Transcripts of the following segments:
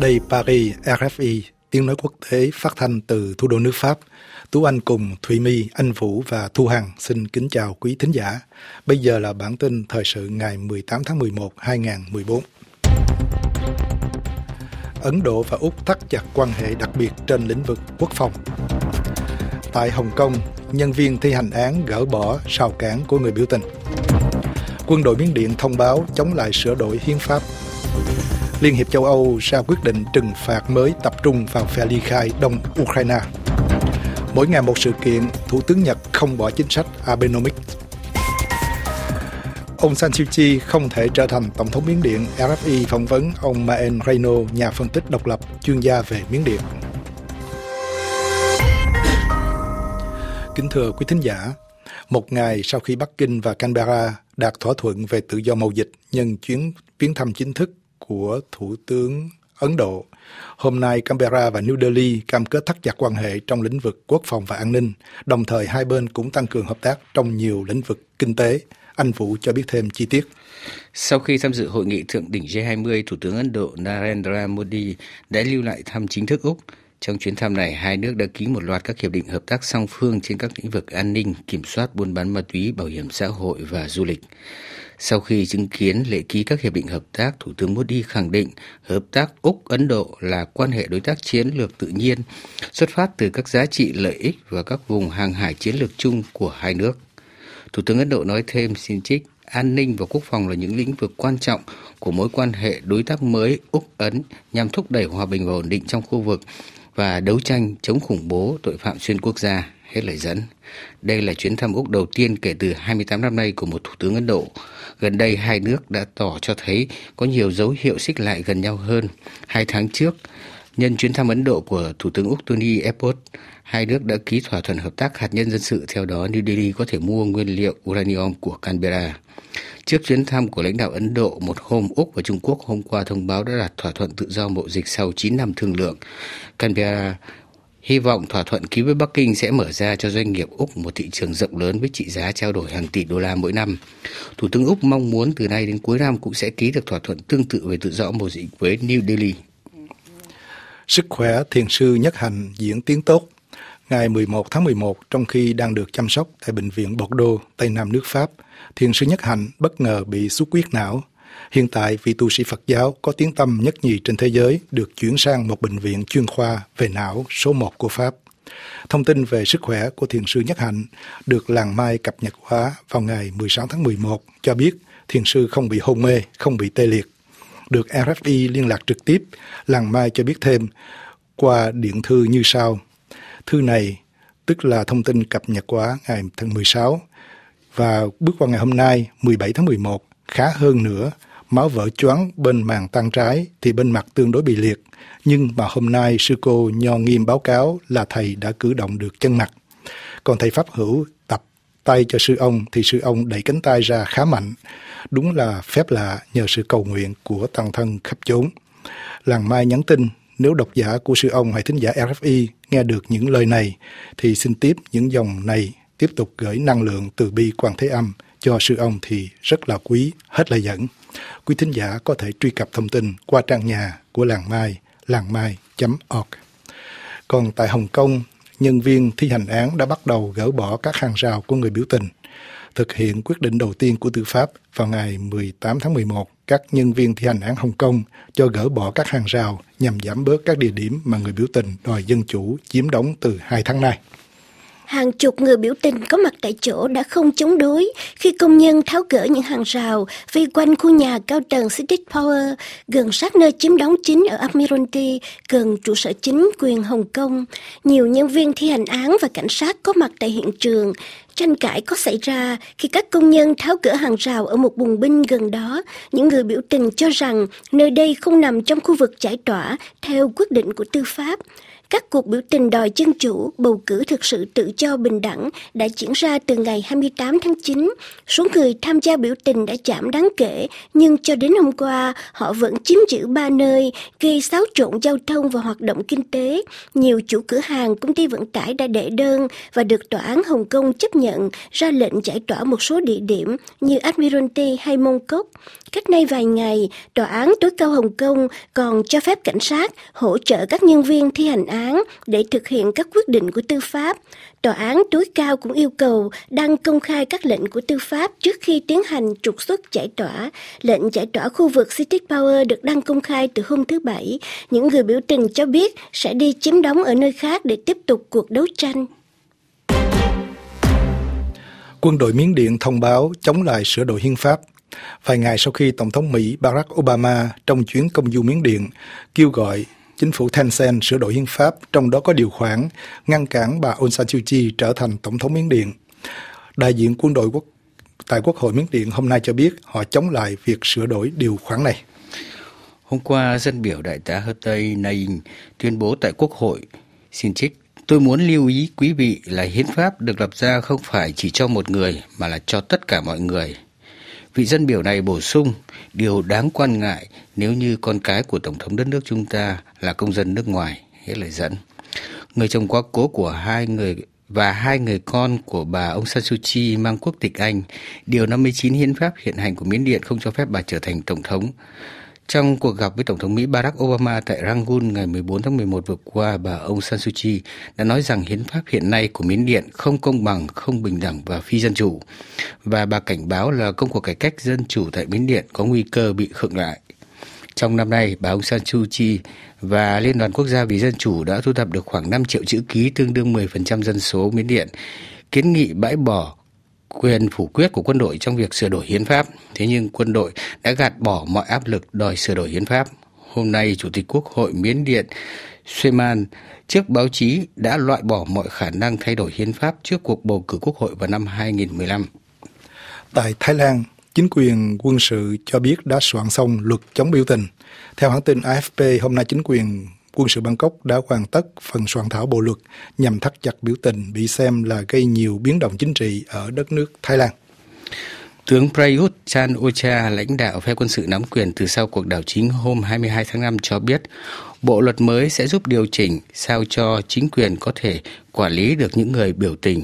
Đây Paris, RFI, tiếng nói quốc tế phát thanh từ thủ đô nước Pháp. Tú Anh cùng Thụy My, Anh Vũ và Thu Hằng xin kính chào quý thính giả. Bây giờ là bản tin thời sự ngày 18 tháng 11, 2014. Ấn Độ và Úc thắt chặt quan hệ đặc biệt trên lĩnh vực quốc phòng. Tại Hồng Kông, nhân viên thi hành án gỡ bỏ rào cản của người biểu tình. Quân đội Miến Điện thông báo chống lại sửa đổi hiến pháp. Liên hiệp châu Âu ra quyết định trừng phạt mới tập trung vào phe ly khai Đông Ukraine. Mỗi ngày một sự kiện, Thủ tướng Nhật không bỏ chính sách Abenomics. Ông San Suu Kyi không thể trở thành Tổng thống Miến Điện. RFI phỏng vấn ông Maen Reyno, nhà phân tích độc lập, chuyên gia về Miến Điện. Kính thưa quý thính giả, một ngày sau khi Bắc Kinh và Canberra đạt thỏa thuận về tự do mậu dịch nhân chuyến thăm chính thức của Thủ tướng Ấn Độ, hôm nay Canberra và New Delhi cam kết thắt chặt quan hệ trong lĩnh vực quốc phòng và an ninh, đồng thời hai bên cũng tăng cường hợp tác trong nhiều lĩnh vực kinh tế. Anh Vũ cho biết thêm chi tiết. Sau khi tham dự hội nghị thượng đỉnh G20, Thủ tướng Ấn Độ Narendra Modi đã lưu lại thăm chính thức Úc. Trong chuyến thăm này, hai nước đã ký một loạt các hiệp định hợp tác song phương trên các lĩnh vực an ninh, kiểm soát buôn bán ma túy, bảo hiểm xã hội và du lịch. Sau khi chứng kiến lễ ký các hiệp định hợp tác, Thủ tướng Modi khẳng định hợp tác Úc-Ấn Độ là quan hệ đối tác chiến lược tự nhiên, xuất phát từ các giá trị lợi ích và các vùng hàng hải chiến lược chung của hai nước. Thủ tướng Ấn Độ nói thêm, xin trích, an ninh và quốc phòng là những lĩnh vực quan trọng của mối quan hệ đối tác mới Úc-Ấn nhằm thúc đẩy hòa bình và ổn định trong khu vực và đấu tranh chống khủng bố, tội phạm xuyên quốc gia. Hết lời dẫn. Đây là chuyến thăm Úc đầu tiên kể từ 28 năm nay của một thủ tướng Ấn Độ. Gần đây, hai nước đã tỏ cho thấy có nhiều dấu hiệu xích lại gần nhau hơn. 2 tháng trước, nhân chuyến thăm Ấn Độ của Thủ tướng Úc Tony Abbott, hai nước đã ký thỏa thuận hợp tác hạt nhân dân sự. Theo đó, New Delhi có thể mua nguyên liệu uranium của Canberra. Trước chuyến thăm của lãnh đạo Ấn Độ, một hôm Úc và Trung Quốc hôm qua thông báo đã đạt thỏa thuận tự do mậu dịch sau 9 năm thương lượng. Canberra hy vọng thỏa thuận ký với Bắc Kinh sẽ mở ra cho doanh nghiệp Úc một thị trường rộng lớn với trị giá trao đổi hàng tỷ đô la mỗi năm. Thủ tướng Úc mong muốn từ nay đến cuối năm cũng sẽ ký được thỏa thuận tương tự về tự do mậu dịch với New Delhi. Sức khỏe thiền sư Nhất Hạnh diễn tiến tốt. Ngày 11 tháng 11, trong khi đang được chăm sóc tại Bệnh viện Bordeaux, Tây Nam nước Pháp, thiền sư Nhất Hạnh bất ngờ bị xuất huyết não. Hiện tại, vị tu sĩ Phật giáo có tiếng tăm nhất nhì trên thế giới được chuyển sang một bệnh viện chuyên khoa về não số 1 của Pháp. Thông tin về sức khỏe của thiền sư Nhất Hạnh được làng Mai cập nhật hóa vào ngày 16 tháng 11 cho biết thiền sư không bị hôn mê, không bị tê liệt. Được RFI liên lạc trực tiếp, làng Mai cho biết thêm qua điện thư như sau. Thư này, tức là thông tin cập nhật hóa ngày 16 và bước vào ngày hôm nay 17 tháng 11, khá hơn nữa. Máu vỡ choáng bên màng tan trái thì bên mặt tương đối bị liệt. Nhưng mà hôm nay sư cô Nho Nghiêm báo cáo là thầy đã cử động được chân mặt. Còn thầy Pháp Hữu tập tay cho sư ông thì sư ông đẩy cánh tay ra khá mạnh. Đúng là phép lạ nhờ sự cầu nguyện của tăng thân khắp chốn. Làng Mai nhắn tin nếu độc giả của sư ông hay thính giả RFI nghe được những lời này thì xin tiếp những dòng này tiếp tục gửi năng lượng từ bi Quan Thế Âm cho sư ông thì rất là quý, hết lời dẫn. Quý thính giả có thể truy cập thông tin qua trang nhà của làng Mai, làngmai.org. Còn tại Hồng Kông, nhân viên thi hành án đã bắt đầu gỡ bỏ các hàng rào của người biểu tình. Thực hiện quyết định đầu tiên của tư pháp vào ngày 18 tháng 11, các nhân viên thi hành án Hồng Kông cho gỡ bỏ các hàng rào nhằm giảm bớt các địa điểm mà người biểu tình đòi dân chủ chiếm đóng từ 2 tháng nay. Hàng chục người biểu tình có mặt tại chỗ đã không chống đối khi công nhân tháo gỡ những hàng rào vây quanh khu nhà cao tầng City Tower gần sát nơi chiếm đóng chính ở Admiralty, gần trụ sở chính quyền Hồng Kông. Nhiều nhân viên thi hành án và cảnh sát có mặt tại hiện trường. Tranh cãi có xảy ra khi các công nhân tháo gỡ hàng rào ở một bùng binh gần đó. Những người biểu tình cho rằng nơi đây không nằm trong khu vực giải tỏa theo quyết định của tư pháp. Các cuộc biểu tình đòi dân chủ, bầu cử thực sự tự do bình đẳng đã diễn ra từ ngày 28 tháng 9. Số người tham gia biểu tình đã giảm đáng kể, nhưng cho đến hôm qua, họ vẫn chiếm giữ 3 nơi, gây xáo trộn giao thông và hoạt động kinh tế. Nhiều chủ cửa hàng, công ty vận tải đã đệ đơn và được Tòa án Hồng Kông chấp nhận ra lệnh giải tỏa một số địa điểm như Admiralty hay Mong Kok. Cách nay vài ngày, Tòa án tối cao Hồng Kông còn cho phép cảnh sát hỗ trợ các nhân viên thi hành án để thực hiện các quyết định của tư pháp. Tòa án tối cao cũng yêu cầu đăng công khai các lệnh của tư pháp trước khi tiến hành trục xuất giải tỏa. Lệnh giải tỏa khu vực City Power được đăng công khai từ hôm thứ Bảy. Những người biểu tình cho biết sẽ đi chiếm đóng ở nơi khác để tiếp tục cuộc đấu tranh. Quân đội Miến Điện thông báo chống lại sửa đổi hiến pháp. Vài ngày sau khi Tổng thống Mỹ Barack Obama trong chuyến công du Miến Điện kêu gọi chính phủ Thein Sein sửa đổi hiến pháp, trong đó có điều khoản ngăn cản bà Aung San Suu Kyi trở thành Tổng thống Miến Điện. Đại diện quân đội tại Quốc hội Miến Điện hôm nay cho biết họ chống lại việc sửa đổi điều khoản này. Hôm qua, dân biểu đại tá Hơ Tây Naing tuyên bố tại Quốc hội, xin trích: "Tôi muốn lưu ý quý vị là hiến pháp được lập ra không phải chỉ cho một người mà là cho tất cả mọi người." Vị dân biểu này bổ sung, điều đáng quan ngại nếu như con cái của Tổng thống đất nước chúng ta là công dân nước ngoài, hết lời dẫn. Người chồng quá cố của hai người con của bà Aung San Suu Kyi mang quốc tịch Anh. Điều 59 hiến pháp hiện hành của Miến Điện không cho phép bà trở thành Tổng thống. Trong cuộc gặp với Tổng thống Mỹ Barack Obama tại Rangoon ngày 14 tháng 11 vừa qua, bà Aung San Suu Kyi đã nói rằng hiến pháp hiện nay của Miến Điện không công bằng, không bình đẳng và phi dân chủ. Và bà cảnh báo là công cuộc cải cách dân chủ tại Miến Điện có nguy cơ bị khựng lại. Trong năm nay, bà Aung San Suu Kyi và Liên đoàn Quốc gia vì Dân chủ đã thu thập được khoảng 5 triệu chữ ký, tương đương 10% dân số Miến Điện, kiến nghị bãi bỏ quyền phủ quyết của quân đội trong việc sửa đổi hiến pháp. Thế nhưng quân đội đã gạt bỏ mọi áp lực đòi sửa đổi hiến pháp. Hôm nay, Chủ tịch Quốc hội Miến Điện Sueman trước báo chí đã loại bỏ mọi khả năng thay đổi hiến pháp trước cuộc bầu cử Quốc hội vào năm 2015. Tại Thái Lan, chính quyền quân sự cho biết đã soạn xong luật chống biểu tình. Theo hãng tin AFP, hôm nay chính quyền quân sự Bangkok đã hoàn tất phần soạn thảo bộ luật nhằm thắt chặt biểu tình bị xem là gây nhiều biến động chính trị ở đất nước Thái Lan. Tướng Prayut Chan-o-cha, lãnh đạo phe quân sự nắm quyền từ sau cuộc đảo chính hôm 22 tháng 5 cho biết bộ luật mới sẽ giúp điều chỉnh sao cho chính quyền có thể quản lý được những người biểu tình.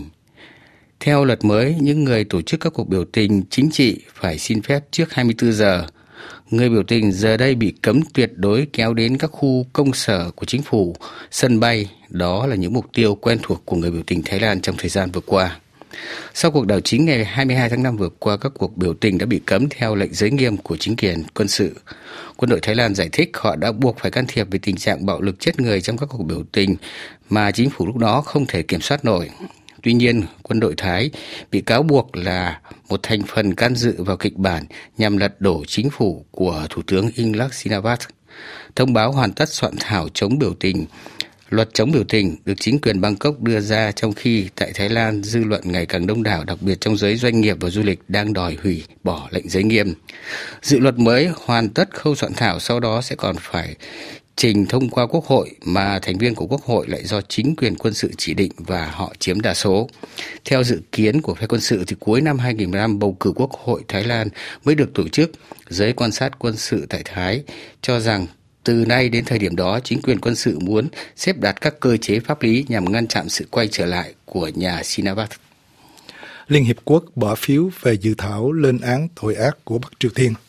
Theo luật mới, những người tổ chức các cuộc biểu tình chính trị phải xin phép trước 24 giờ. Người biểu tình giờ đây bị cấm tuyệt đối kéo đến các khu công sở của chính phủ, sân bay. Đó là những mục tiêu quen thuộc của người biểu tình Thái Lan trong thời gian vừa qua. Sau cuộc đảo chính ngày 22 tháng 5 vừa qua, các cuộc biểu tình đã bị cấm theo lệnh giới nghiêm của chính quyền quân sự. Quân đội Thái Lan giải thích họ đã buộc phải can thiệp về tình trạng bạo lực chết người trong các cuộc biểu tình mà chính phủ lúc đó không thể kiểm soát nổi. Tuy nhiên, quân đội Thái bị cáo buộc là một thành phần can dự vào kịch bản nhằm lật đổ chính phủ của Thủ tướng Yingluck Shinawatra. Thông báo hoàn tất soạn thảo chống biểu tình. Luật chống biểu tình được chính quyền Bangkok đưa ra trong khi tại Thái Lan dư luận ngày càng đông đảo, đặc biệt trong giới doanh nghiệp và du lịch đang đòi hủy bỏ lệnh giới nghiêm. Dự luật mới hoàn tất khâu soạn thảo, sau đó sẽ còn phải trình thông qua Quốc hội mà thành viên của Quốc hội lại do chính quyền quân sự chỉ định và họ chiếm đa số. Theo dự kiến của phe quân sự thì cuối năm 2015 bầu cử Quốc hội Thái Lan mới được tổ chức. Giới quan sát quân sự tại Thái cho rằng từ nay đến thời điểm đó, chính quyền quân sự muốn xếp đặt các cơ chế pháp lý nhằm ngăn chặn sự quay trở lại của nhà Shinawatra. Liên Hiệp Quốc bỏ phiếu về dự thảo lên án tội ác của Bắc Triều Tiên.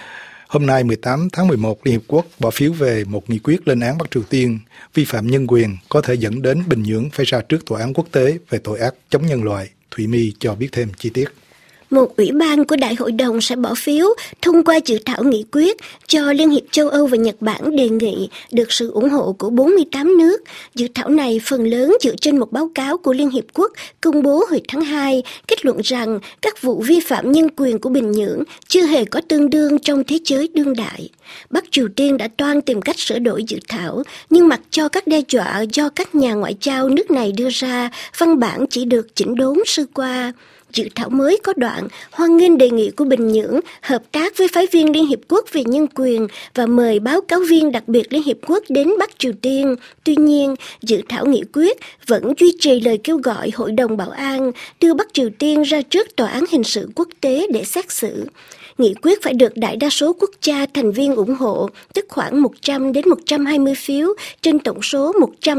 Hôm nay 18 tháng 11, Liên Hiệp Quốc bỏ phiếu về một nghị quyết lên án Bắc Triều Tiên vi phạm nhân quyền có thể dẫn đến Bình Nhưỡng phải ra trước tòa án quốc tế về tội ác chống nhân loại. Thủy My cho biết thêm chi tiết. Một ủy ban của Đại hội đồng sẽ bỏ phiếu thông qua dự thảo nghị quyết cho Liên hiệp châu Âu và Nhật Bản đề nghị được sự ủng hộ của 48 nước. Dự thảo này phần lớn dựa trên một báo cáo của Liên Hiệp Quốc công bố hồi tháng 2, kết luận rằng các vụ vi phạm nhân quyền của Bình Nhưỡng chưa hề có tương đương trong thế giới đương đại. Bắc Triều Tiên đã toan tìm cách sửa đổi dự thảo, nhưng mặc cho các đe dọa do các nhà ngoại giao nước này đưa ra, văn bản chỉ được chỉnh đốn sơ qua. dự thảo mới có đoạn hoan nghênh đề nghị của Bình Nhưỡng hợp tác với phái viên Liên Hiệp Quốc về nhân quyền và mời báo cáo viên đặc biệt Liên Hiệp Quốc đến Bắc Triều Tiên. Tuy nhiên, dự thảo nghị quyết vẫn duy trì lời kêu gọi Hội đồng Bảo an đưa Bắc Triều Tiên ra trước Tòa án Hình sự Quốc tế để xét xử. Nghị quyết phải được đại đa số quốc gia thành viên ủng hộ, tức khoảng 100 đến 120 phiếu trên tổng số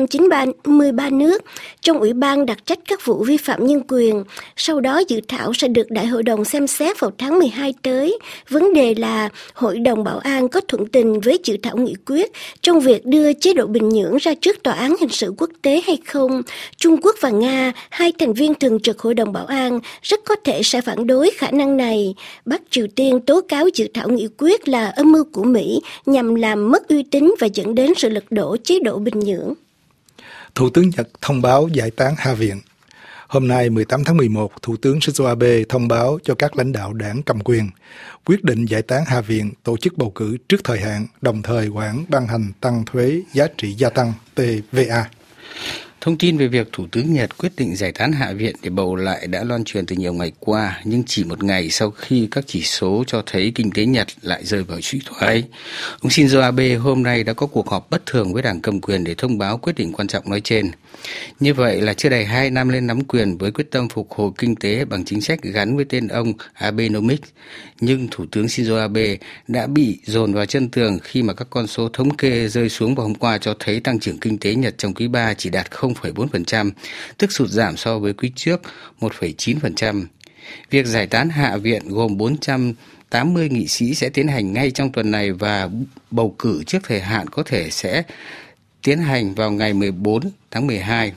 193 nước trong Ủy ban đặc trách các vụ vi phạm nhân quyền. Sau đó dự thảo sẽ được Đại hội đồng xem xét vào tháng 12 tới. Vấn đề là Hội đồng Bảo an có thuận tình với dự thảo nghị quyết trong việc đưa chế độ Bình Nhưỡng ra trước Tòa án Hình sự Quốc tế hay không. Trung Quốc và Nga, hai thành viên thường trực Hội đồng Bảo an, rất có thể sẽ phản đối khả năng này. Bắc Triều Tiên tố cáo dự thảo nghị quyết là âm mưu của Mỹ nhằm làm mất uy tín và dẫn đến sự lật đổ chế độ Bình Nhưỡng. Thủ tướng Nhật thông báo giải tán Hạ viện. Hôm nay 18 tháng 11, Thủ tướng Shinzo Abe thông báo cho các lãnh đạo đảng cầm quyền quyết định giải tán Hạ viện, tổ chức bầu cử trước thời hạn, đồng thời hoãn ban hành tăng thuế giá trị gia tăng TVA. Thông tin về việc Thủ tướng Nhật quyết định giải tán Hạ viện để bầu lại đã loan truyền từ nhiều ngày qua, nhưng chỉ một ngày sau khi các chỉ số cho thấy kinh tế Nhật lại rơi vào suy thoái. Ông Shinzo Abe hôm nay đã có cuộc họp bất thường với đảng cầm quyền để thông báo quyết định quan trọng nói trên. Như vậy là chưa đầy 2 năm lên nắm quyền với quyết tâm phục hồi kinh tế bằng chính sách gắn với tên ông Abenomics. Nhưng Thủ tướng Shinzo Abe đã bị dồn vào chân tường khi mà các con số thống kê rơi xuống vào hôm qua cho thấy tăng trưởng kinh tế Nhật trong quý 3 chỉ đạt 0,4%, tức sụt giảm so với quý trước 1,9%. Việc giải tán Hạ viện gồm 480 nghị sĩ sẽ tiến hành ngay trong tuần này và bầu cử trước thời hạn có thể sẽ tiến hành vào ngày 14 tháng 12.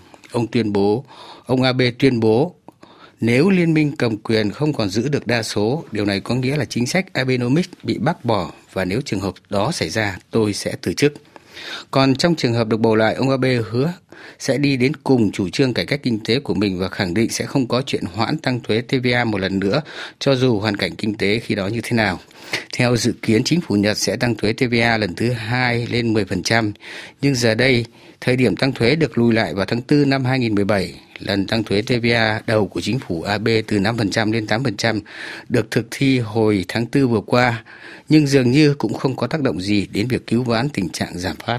Ông Abe tuyên bố nếu liên minh cầm quyền không còn giữ được đa số, điều này có nghĩa là chính sách Abenomics bị bác bỏ và nếu trường hợp đó xảy ra, tôi sẽ từ chức. Còn trong trường hợp được bầu lại, ông Abe hứa sẽ đi đến cùng chủ trương cải cách kinh tế của mình và khẳng định sẽ không có chuyện hoãn tăng thuế TVA một lần nữa, cho dù hoàn cảnh kinh tế khi đó như thế nào. Theo dự kiến, chính phủ Nhật sẽ tăng thuế TVA lần thứ 2 lên 10%, nhưng giờ đây, thời điểm tăng thuế được lùi lại vào tháng 4 năm 2017. Lần tăng thuế TVA đầu của chính phủ Abe từ 5% lên 8% được thực thi hồi tháng 4 vừa qua, nhưng dường như cũng không có tác động gì đến việc cứu vãn tình trạng giảm phát.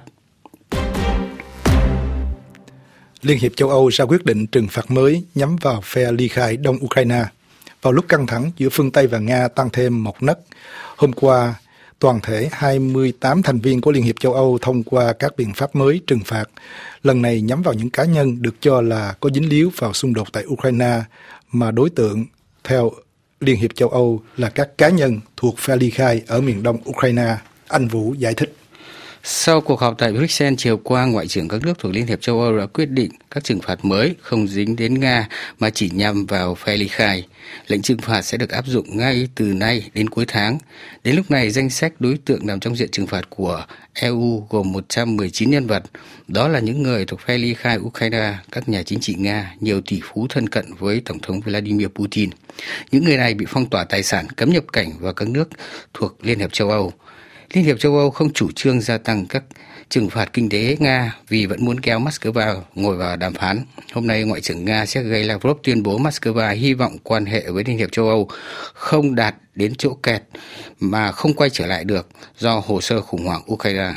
Liên hiệp châu Âu ra quyết định trừng phạt mới nhắm vào phe ly khai Đông Ukraine. Vào lúc căng thẳng giữa phương Tây và Nga tăng thêm một nấc, hôm qua, toàn thể 28 thành viên của Liên hiệp châu Âu thông qua các biện pháp mới trừng phạt, lần này nhắm vào những cá nhân được cho là có dính líu vào xung đột tại Ukraine, mà đối tượng theo Liên hiệp châu Âu là các cá nhân thuộc phe ly khai ở miền đông Ukraine. Anh Vũ giải thích. Sau cuộc họp tại Bruxelles chiều qua, Ngoại trưởng các nước thuộc Liên hiệp châu Âu đã quyết định các trừng phạt mới không dính đến Nga mà chỉ nhằm vào phe ly khai. Lệnh trừng phạt sẽ được áp dụng ngay từ nay đến cuối tháng. Đến lúc này, danh sách đối tượng nằm trong diện trừng phạt của EU gồm 119 nhân vật. Đó là những người thuộc phe ly khai Ukraine, các nhà chính trị Nga, nhiều tỷ phú thân cận với Tổng thống Vladimir Putin. Những người này bị phong tỏa tài sản, cấm nhập cảnh vào các nước thuộc Liên hiệp châu Âu. Liên hiệp châu Âu không chủ trương gia tăng các trừng phạt kinh tế Nga vì vẫn muốn kéo Moscow ngồi vào đàm phán. Hôm nay, Ngoại trưởng Nga Sergei Lavrov tuyên bố Moscow hy vọng quan hệ với Liên hiệp châu Âu không đạt đến chỗ kẹt mà không quay trở lại được do hồ sơ khủng hoảng Ukraine.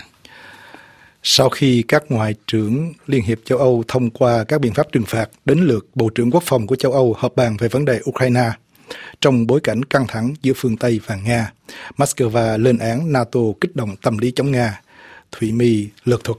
Sau khi các ngoại trưởng Liên hiệp châu Âu thông qua các biện pháp trừng phạt, đến lượt Bộ trưởng Quốc phòng của châu Âu họp bàn về vấn đề Ukraine. Trong bối cảnh căng thẳng giữa phương Tây và Nga, Moscow lên án NATO kích động tâm lý chống Nga. Thủy My lược thuật.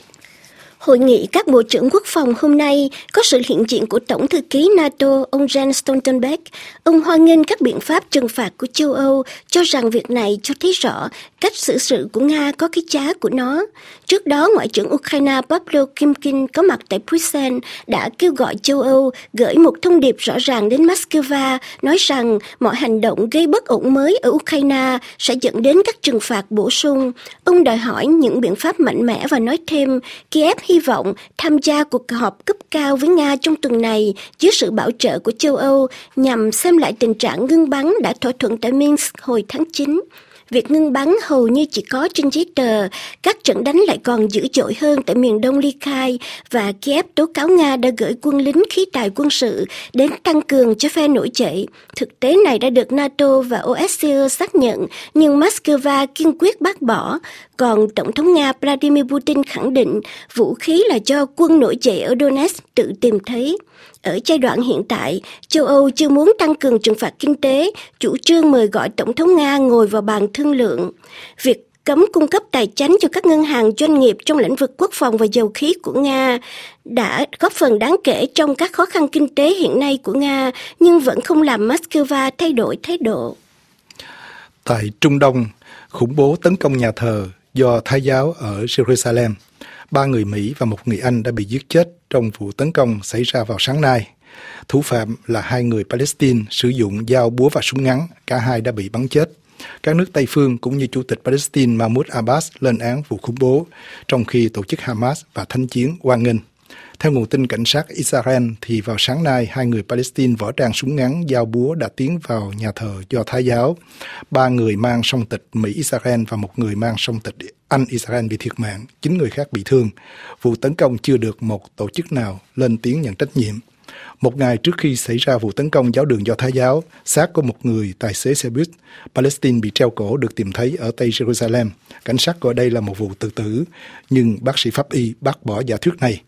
Hội nghị các Bộ trưởng Quốc phòng hôm nay có sự hiện diện của Tổng thư ký NATO, ông Jens Stoltenberg. Ông hoan nghênh các biện pháp trừng phạt của châu Âu, cho rằng việc này cho thấy rõ cách xử sự của Nga có cái giá của nó. Trước đó, Ngoại trưởng Ukraine Pavlo Klimkin có mặt tại Bruxelles đã kêu gọi châu Âu gửi một thông điệp rõ ràng đến Moscow, nói rằng mọi hành động gây bất ổn mới ở Ukraine sẽ dẫn đến các trừng phạt bổ sung. Ông đòi hỏi những biện pháp mạnh mẽ và nói thêm Kiev hy vọng tham gia cuộc họp cấp cao với Nga trong tuần này dưới sự bảo trợ của châu Âu nhằm xem lại tình trạng ngưng bắn đã thỏa thuận tại Minsk hồi tháng 9. Việc ngưng bắn hầu như chỉ có trên giấy tờ, các trận đánh lại còn dữ dội hơn tại miền đông ly khai và Kiev tố cáo Nga đã gửi quân lính khí tài quân sự đến tăng cường cho phe nổi dậy. Thực tế này đã được NATO và OSCE xác nhận, nhưng Moscow kiên quyết bác bỏ. Còn Tổng thống Nga Vladimir Putin khẳng định vũ khí là do quân nổi dậy ở Donetsk tự tìm thấy. Ở giai đoạn hiện tại, châu Âu chưa muốn tăng cường trừng phạt kinh tế, chủ trương mời gọi Tổng thống Nga ngồi vào bàn thương lượng. Việc cấm cung cấp tài chánh cho các ngân hàng doanh nghiệp trong lĩnh vực quốc phòng và dầu khí của Nga đã góp phần đáng kể trong các khó khăn kinh tế hiện nay của Nga, nhưng vẫn không làm Moscow thay đổi thái độ. Tại Trung Đông, khủng bố tấn công nhà thờ do Thái giáo ở Jerusalem. 3 người Mỹ và 1 người Anh đã bị giết chết trong vụ tấn công xảy ra vào sáng nay. Thủ phạm là 2 người Palestine sử dụng dao búa và súng ngắn, cả hai đã bị bắn chết. Các nước Tây phương cũng như Chủ tịch Palestine Mahmoud Abbas lên án vụ khủng bố, trong khi tổ chức Hamas và Thánh chiến hoan nghênh. Theo nguồn tin cảnh sát Israel, thì vào sáng nay, 2 người Palestine võ trang súng ngắn, dao búa đã tiến vào nhà thờ do Thái giáo. 3 người mang song tịch Mỹ-Israel và 1 người mang song tịch Anh-Israel bị thiệt mạng, 9 người khác bị thương. Vụ tấn công chưa được một tổ chức nào lên tiếng nhận trách nhiệm. Một ngày trước khi xảy ra vụ tấn công giáo đường do Thái giáo, xác của một người tài xế xe buýt Palestine bị treo cổ được tìm thấy ở Tây Jerusalem. Cảnh sát gọi đây là một vụ tự tử, nhưng bác sĩ pháp y bác bỏ giả thuyết này.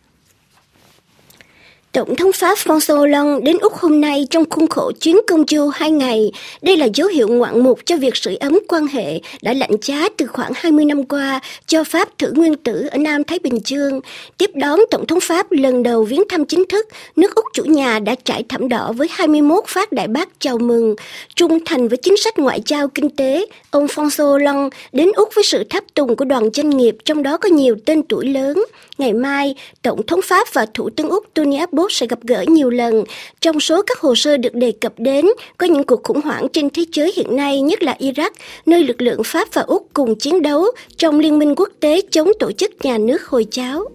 Tổng thống Pháp François Hollande đến Úc hôm nay trong khuôn khổ chuyến công du 2 ngày. Đây là dấu hiệu ngoạn mục cho việc sưởi ấm quan hệ đã lạnh giá từ khoảng 20 năm qua cho Pháp thử nguyên tử ở Nam Thái Bình Dương. Tiếp đón Tổng thống Pháp lần đầu viếng thăm chính thức, nước Úc chủ nhà đã trải thảm đỏ với 21 phát đại bác chào mừng. Trung thành với chính sách ngoại giao kinh tế, ông François Hollande đến Úc với sự tháp tùng của đoàn doanh nghiệp, trong đó có nhiều tên tuổi lớn. Ngày mai, Tổng thống Pháp và Thủ tướng Úc Tony Abbott sẽ gặp gỡ nhiều lần. Trong số các hồ sơ được đề cập đến, có những cuộc khủng hoảng trên thế giới hiện nay, nhất là Iraq, nơi lực lượng Pháp và Úc cùng chiến đấu trong Liên minh quốc tế chống tổ chức nhà nước Hồi giáo.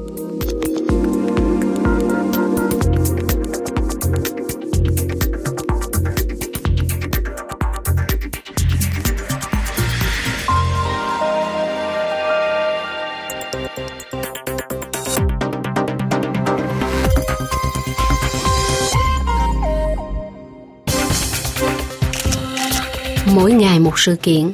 Mỗi ngày một sự kiện.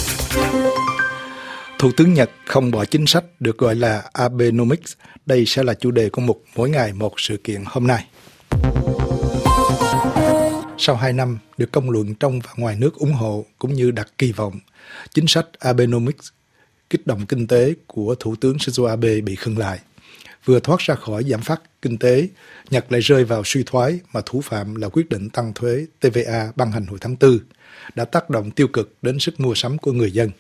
Thủ tướng Nhật không bỏ chính sách được gọi là Abenomics. Đây sẽ là chủ đề của mục Mỗi ngày một sự kiện hôm nay. Sau 2 năm được công luận trong và ngoài nước ủng hộ cũng như đặt kỳ vọng, chính sách Abenomics kích động kinh tế của Thủ tướng Shinzo Abe bị khựng lại. Vừa thoát ra khỏi giảm phát kinh tế, Nhật lại rơi vào suy thoái mà thủ phạm là quyết định tăng thuế TVA ban hành hồi tháng 4, đã tác động tiêu cực đến sức mua sắm của người dân.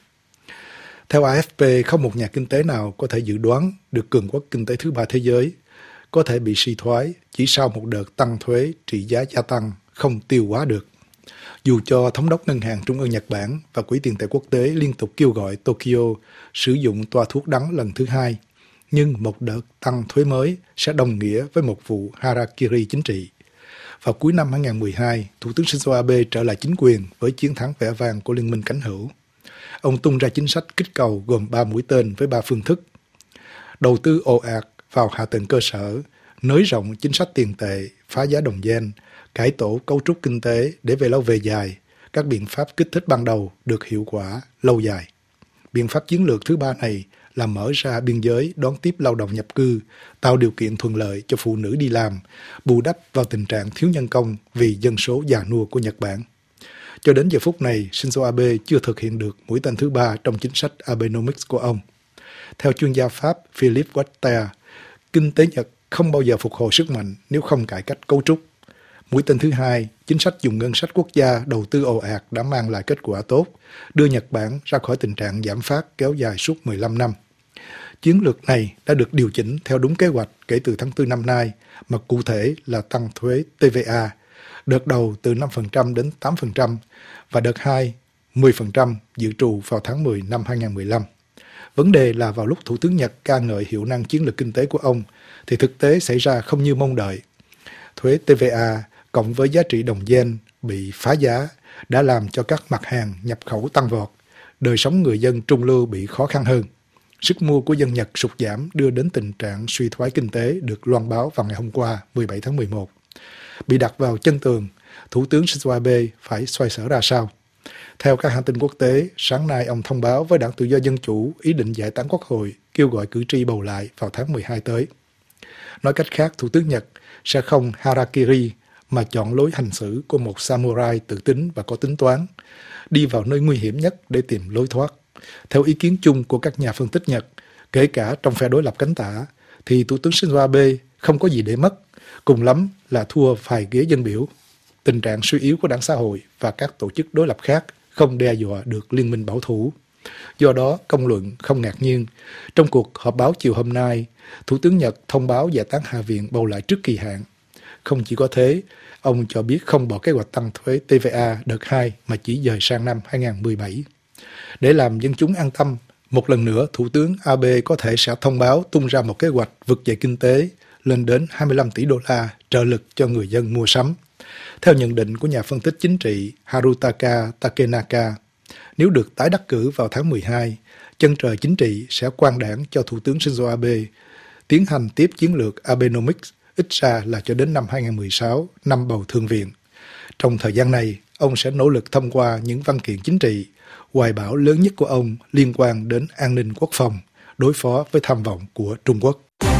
Theo AFP, không một nhà kinh tế nào có thể dự đoán được cường quốc kinh tế thứ 3 thế giới có thể bị suy thoái chỉ sau một đợt tăng thuế trị giá gia tăng không tiêu hóa được. Dù cho Thống đốc Ngân hàng Trung ương Nhật Bản và Quỹ tiền tệ quốc tế liên tục kêu gọi Tokyo sử dụng toa thuốc đắng lần thứ 2, nhưng một đợt tăng thuế mới sẽ đồng nghĩa với một vụ harakiri chính trị. Vào cuối năm 2012, Thủ tướng Shinzo Abe trở lại chính quyền với chiến thắng vẻ vang của Liên minh cánh hữu. Ông tung ra chính sách kích cầu gồm 3 mũi tên với 3 phương thức. Đầu tư ồ ạt vào hạ tầng cơ sở, nới rộng chính sách tiền tệ, phá giá đồng yen, cải tổ cấu trúc kinh tế để về lâu về dài, các biện pháp kích thích ban đầu được hiệu quả lâu dài. Biện pháp chiến lược thứ 3 này là mở ra biên giới đón tiếp lao động nhập cư, tạo điều kiện thuận lợi cho phụ nữ đi làm, bù đắp vào tình trạng thiếu nhân công vì dân số già nua của Nhật Bản. Cho đến giờ phút này, Shinzo Abe chưa thực hiện được mũi tên thứ 3 trong chính sách Abenomics của ông. Theo chuyên gia Pháp Philippe Watteau, kinh tế Nhật không bao giờ phục hồi sức mạnh nếu không cải cách cấu trúc. Mũi tên thứ 2, chính sách dùng ngân sách quốc gia đầu tư ồ ạt đã mang lại kết quả tốt, đưa Nhật Bản ra khỏi tình trạng giảm phát kéo dài suốt 15 năm. Chiến lược này đã được điều chỉnh theo đúng kế hoạch kể từ tháng 4 năm nay, mà cụ thể là tăng thuế TVA, đợt đầu từ 5% đến 8% và đợt 2, 10% dự trù vào tháng 10 năm 2015. Vấn đề là vào lúc Thủ tướng Nhật ca ngợi hiệu năng chiến lược kinh tế của ông, thì thực tế xảy ra không như mong đợi. Thuế TVA cộng với giá trị đồng yen bị phá giá đã làm cho các mặt hàng nhập khẩu tăng vọt. đời sống người dân trung lưu bị khó khăn hơn. Sức mua của dân Nhật sụt giảm đưa đến tình trạng suy thoái kinh tế được loan báo vào ngày hôm qua, 17 tháng 11. Bị đặt vào chân tường, Thủ tướng Shinzo Abe phải xoay sở ra sao? Theo các hãng tin quốc tế, sáng nay ông thông báo với Đảng Tự do Dân Chủ ý định giải tán Quốc hội, kêu gọi cử tri bầu lại vào tháng 12 tới. Nói cách khác, Thủ tướng Nhật sẽ không harakiri mà chọn lối hành xử của một samurai tự tính và có tính toán, đi vào nơi nguy hiểm nhất để tìm lối thoát. Theo ý kiến chung của các nhà phân tích Nhật, kể cả trong phe đối lập cánh tả, thì Thủ tướng Shinzo Abe không có gì để mất, cùng lắm là thua vài ghế dân biểu. Tình trạng suy yếu của đảng xã hội và các tổ chức đối lập khác không đe dọa được liên minh bảo thủ. Do đó, công luận không ngạc nhiên. Trong cuộc họp báo chiều hôm nay, Thủ tướng Nhật thông báo giải tán Hạ viện bầu lại trước kỳ hạn. Không chỉ có thế, ông cho biết không bỏ kế hoạch tăng thuế TVA đợt 2 mà chỉ dời sang năm 2017. Để làm dân chúng an tâm, một lần nữa Thủ tướng Abe có thể sẽ thông báo tung ra một kế hoạch vực dậy kinh tế lên đến 25 tỷ đô la trợ lực cho người dân mua sắm. Theo nhận định của nhà phân tích chính trị Harutaka Takenaka, nếu được tái đắc cử vào tháng 12, chân trời chính trị sẽ quang đãng cho Thủ tướng Shinzo Abe tiến hành tiếp chiến lược Abenomics, ít ra là cho đến năm 2016, năm bầu Thượng viện. Trong thời gian này, ông sẽ nỗ lực thông qua những văn kiện chính trị, hoài bão lớn nhất của ông liên quan đến an ninh quốc phòng, đối phó với tham vọng của Trung Quốc.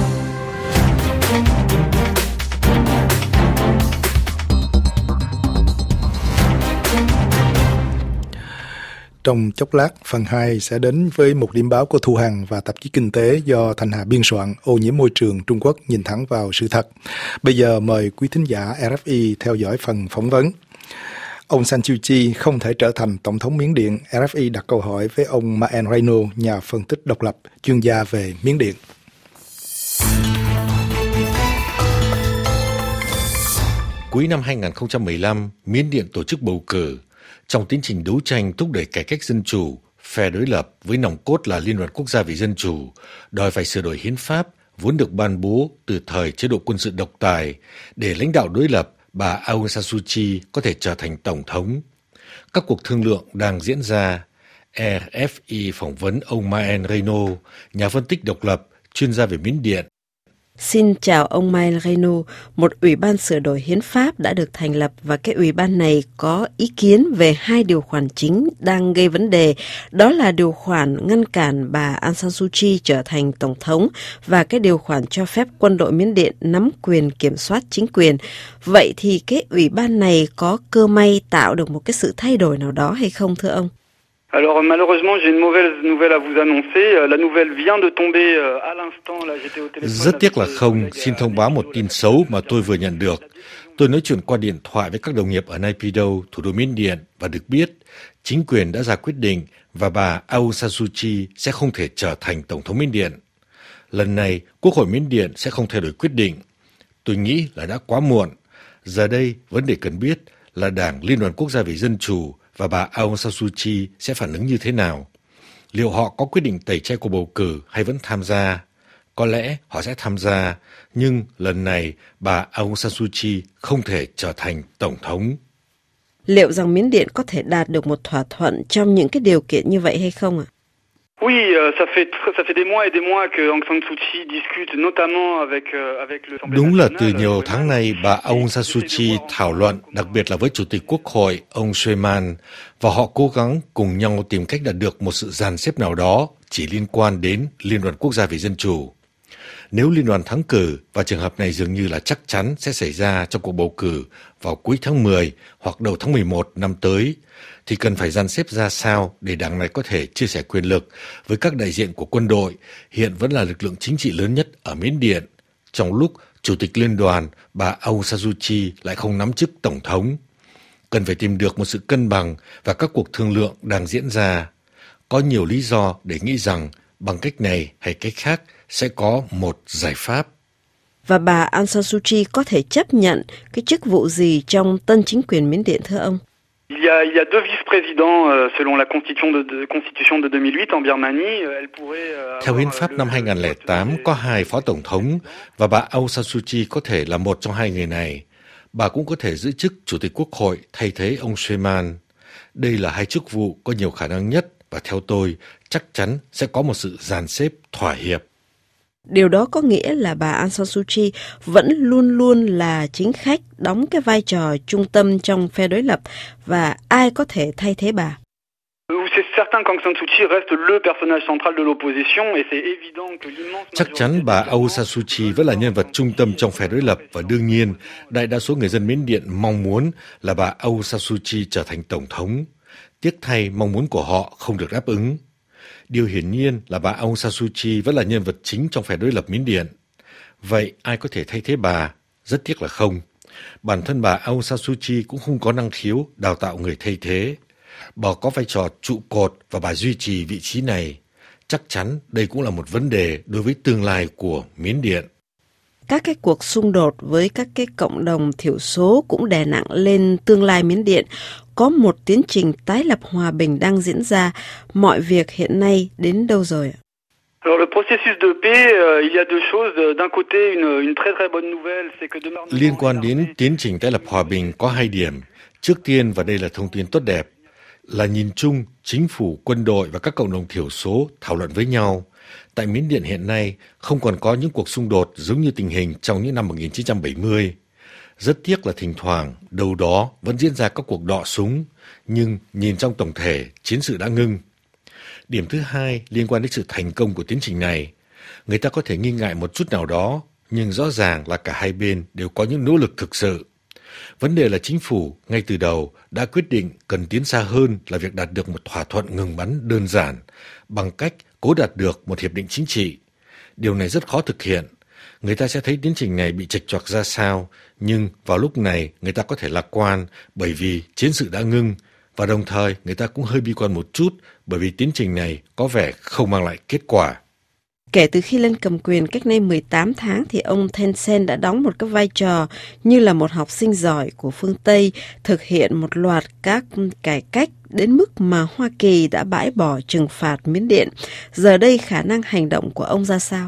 Trong chốc lát, phần 2 sẽ đến với một điểm báo của Thu Hằng và tạp chí Kinh tế do Thanh Hà biên soạn. Ô nhiễm môi trường Trung Quốc nhìn thẳng vào sự thật. Bây giờ mời quý thính giả RFI theo dõi phần phỏng vấn. Ông San Suu Kyi không thể trở thành tổng thống Miến Điện. RFI đặt câu hỏi với ông Ma En Reno, nhà phân tích độc lập, chuyên gia về Miến Điện. Cuối năm 2015, Miến Điện tổ chức bầu cử. Trong tiến trình đấu tranh thúc đẩy cải cách dân chủ, phe đối lập với nòng cốt là Liên đoàn Quốc gia vì Dân chủ đòi phải sửa đổi hiến pháp vốn được ban bố từ thời chế độ quân sự độc tài để lãnh đạo đối lập bà Aung San Suu Kyi có thể trở thành tổng thống. Các cuộc thương lượng đang diễn ra. RFI phỏng vấn ông Ma En Reno, nhà phân tích độc lập, chuyên gia về Miến Điện. Xin chào ông Ma En Reno. Một ủy ban sửa đổi hiến pháp đã được thành lập và cái ủy ban này có ý kiến về 2 điều khoản chính đang gây vấn đề. Đó là điều khoản ngăn cản bà Aung San Suu Kyi trở thành tổng thống và cái điều khoản cho phép quân đội Miến Điện nắm quyền kiểm soát chính quyền. Vậy thì cái ủy ban này có cơ may tạo được một cái sự thay đổi nào đó hay không thưa ông? Alors malheureusement, j'ai une mauvaise nouvelle à vous annoncer. La nouvelle vient de tomber à l'instant. Là, j'étais au téléphone. Rất tiếc là không. Xin thông báo một tin xấu mà tôi vừa nhận được. Tôi nói chuyện qua điện thoại với các đồng nghiệp ở Naypyidaw, thủ đô Miến Điện, và được biết chính quyền đã ra quyết định và bà Aung San Suu Kyi sẽ không thể trở thành tổng thống Miến Điện. Lần này, Quốc hội Miến Điện sẽ không thay đổi quyết định. Tôi nghĩ là đã quá muộn. Giờ đây, vấn đề cần biết là Đảng Liên đoàn Quốc gia vì Dân chủ và bà Aung San Suu Kyi sẽ phản ứng như thế nào? Liệu họ có quyết định tẩy chay cuộc bầu cử hay vẫn tham gia? Có lẽ họ sẽ tham gia, nhưng lần này bà Aung San Suu Kyi không thể trở thành tổng thống. Liệu rằng Miến Điện có thể đạt được một thỏa thuận trong những cái điều kiện như vậy hay không ạ? Oui, ça fait des mois et des mois que Aung San Suu Kyi discute notamment avec le Đúng là từ nhiều tháng nay bà Aung San Suu Kyi thảo luận, đặc biệt là với Chủ tịch Quốc hội ông Suleiman, và họ cố gắng cùng nhau tìm cách đạt được một sự dàn xếp nào đó chỉ liên quan đến Liên đoàn Quốc gia vì Dân chủ. Nếu liên đoàn thắng cử, và trường hợp này dường như là chắc chắn sẽ xảy ra trong cuộc bầu cử vào cuối tháng 10 hoặc đầu tháng 11 năm tới, thì cần phải dàn xếp ra sao để đảng này có thể chia sẻ quyền lực với các đại diện của quân đội, hiện vẫn là lực lượng chính trị lớn nhất ở Miến Điện, trong lúc Chủ tịch Liên đoàn bà Aung San Suu Kyi lại không nắm chức tổng thống. Cần phải tìm được một sự cân bằng và các cuộc thương lượng đang diễn ra. Có nhiều lý do để nghĩ rằng bằng cách này hay cách khác sẽ có một giải pháp. Và bà Aung San Suu Kyi có thể chấp nhận cái chức vụ gì trong tân chính quyền Miến Điện thưa ông? Il y a 2 vice-présidents selon la constitution de 2008 en Birmanie. Elle pourrait Theo hiến pháp năm 2008 có 2 phó tổng thống và bà Aung San Suu Kyi có thể là một trong 2 người này. Bà cũng có thể giữ chức Chủ tịch Quốc hội thay thế ông Suleiman. Đây là 2 chức vụ có nhiều khả năng nhất và theo tôi chắc chắn sẽ có một sự dàn xếp thỏa hiệp. Điều đó có nghĩa là bà Aung San Suu Kyi vẫn luôn luôn là chính khách, đóng cái vai trò trung tâm trong phe đối lập, và ai có thể thay thế bà? Chắc chắn bà Aung San Suu Kyi vẫn là nhân vật trung tâm trong phe đối lập, và đương nhiên đại đa số người dân Miến Điện mong muốn là bà Aung San Suu Kyi trở thành tổng thống. Tiếc thay mong muốn của họ không được đáp ứng. Điều hiển nhiên là bà Aung San Suu Kyi vẫn là nhân vật chính trong phe đối lập Miến Điện. Vậy ai có thể thay thế bà? Rất tiếc là không. Bản thân bà Aung San Suu Kyi cũng không có năng khiếu đào tạo người thay thế. Bà có vai trò trụ cột và bà duy trì vị trí này. Chắc chắn đây cũng là một vấn đề đối với tương lai của Miến Điện. Các cái cuộc xung đột với các cái cộng đồng thiểu số cũng đè nặng lên tương lai Miến Điện. Có một tiến trình tái lập hòa bình đang diễn ra. Mọi việc hiện nay đến đâu rồi ạ? Liên quan đến tiến trình tái lập hòa bình có hai điểm. Trước tiên, và đây là thông tin tốt đẹp, là nhìn chung, chính phủ, quân đội và các cộng đồng thiểu số thảo luận với nhau. Tại Miến Điện hiện nay không còn có những cuộc xung đột giống như tình hình trong những năm 1970. Rất tiếc là thỉnh thoảng đâu đó vẫn diễn ra các cuộc đọ súng, nhưng nhìn trong tổng thể, chiến sự đã ngưng. Điểm thứ hai liên quan đến sự thành công của tiến trình này. Người ta có thể nghi ngại một chút nào đó, nhưng rõ ràng là cả hai bên đều có những nỗ lực thực sự. Vấn đề là chính phủ ngay từ đầu đã quyết định cần tiến xa hơn là việc đạt được một thỏa thuận ngừng bắn đơn giản bằng cách cố đạt được một hiệp định chính trị. Điều này rất khó thực hiện. Người ta sẽ thấy tiến trình này bị chệch choạc ra sao, nhưng vào lúc này người ta có thể lạc quan bởi vì chiến sự đã ngưng, và đồng thời người ta cũng hơi bi quan một chút bởi vì tiến trình này có vẻ không mang lại kết quả. Kể từ khi lên cầm quyền cách đây 18 tháng thì ông Thein Sein đã đóng một cái vai trò như là một học sinh giỏi của phương Tây, thực hiện một loạt các cải cách đến mức mà Hoa Kỳ đã bãi bỏ trừng phạt Miến Điện. Giờ đây khả năng hành động của ông ra sao?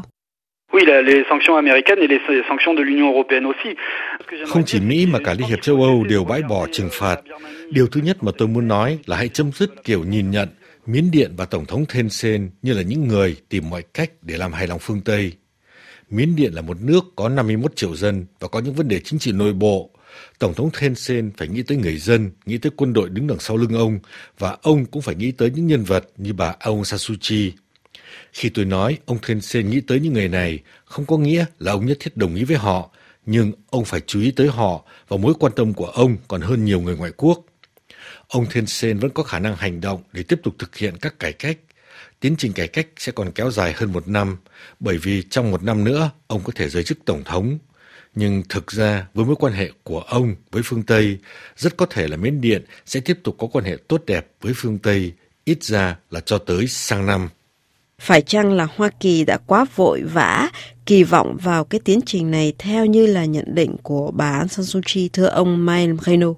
Không chỉ Mỹ mà cả Liên hiệp châu Âu đều bãi bỏ trừng phạt. Điều thứ nhất mà tôi muốn nói là hãy chấm dứt kiểu nhìn nhận Miến Điện và Tổng thống Thein Sein như là những người tìm mọi cách để làm hài lòng phương Tây. Miến Điện là một nước có 51 triệu dân và có những vấn đề chính trị nội bộ. Tổng thống Thein Sein phải nghĩ tới người dân, nghĩ tới quân đội đứng đằng sau lưng ông, và ông cũng phải nghĩ tới những nhân vật như bà Aung San Suu Kyi. Khi tôi nói ông Thein Sein nghĩ tới những người này, không có nghĩa là ông nhất thiết đồng ý với họ, nhưng ông phải chú ý tới họ và mối quan tâm của ông còn hơn nhiều người ngoại quốc. Ông Thein Sein vẫn có khả năng hành động để tiếp tục thực hiện các cải cách. Tiến trình cải cách sẽ còn kéo dài hơn 1 năm, bởi vì trong 1 năm nữa ông có thể rời chức tổng thống. Nhưng thực ra với mối quan hệ của ông với phương Tây, rất có thể là Miến Điện sẽ tiếp tục có quan hệ tốt đẹp với phương Tây, ít ra là cho tới sang năm. Phải chăng là Hoa Kỳ đã quá vội vã kỳ vọng vào cái tiến trình này theo như là nhận định của bà Aung San Suu Kyi, thưa ông Maël Reynaud?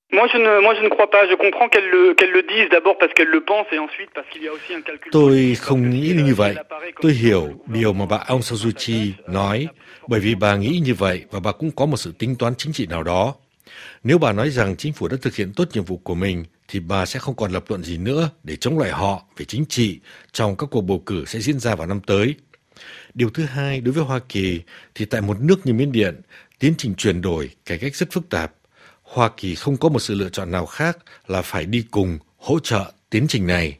Tôi không nghĩ như vậy. Tôi hiểu điều mà bà Aung San Suu Kyi nói, bởi vì bà nghĩ như vậy và bà cũng có một sự tính toán chính trị nào đó. Nếu bà nói rằng chính phủ đã thực hiện tốt nhiệm vụ của mình, thì bà sẽ không còn lập luận gì nữa để chống lại họ về chính trị trong các cuộc bầu cử sẽ diễn ra vào năm tới. Điều thứ hai, đối với Hoa Kỳ, thì tại một nước như Miến Điện, tiến trình chuyển đổi, cải cách rất phức tạp. Hoa Kỳ không có một sự lựa chọn nào khác là phải đi cùng hỗ trợ tiến trình này.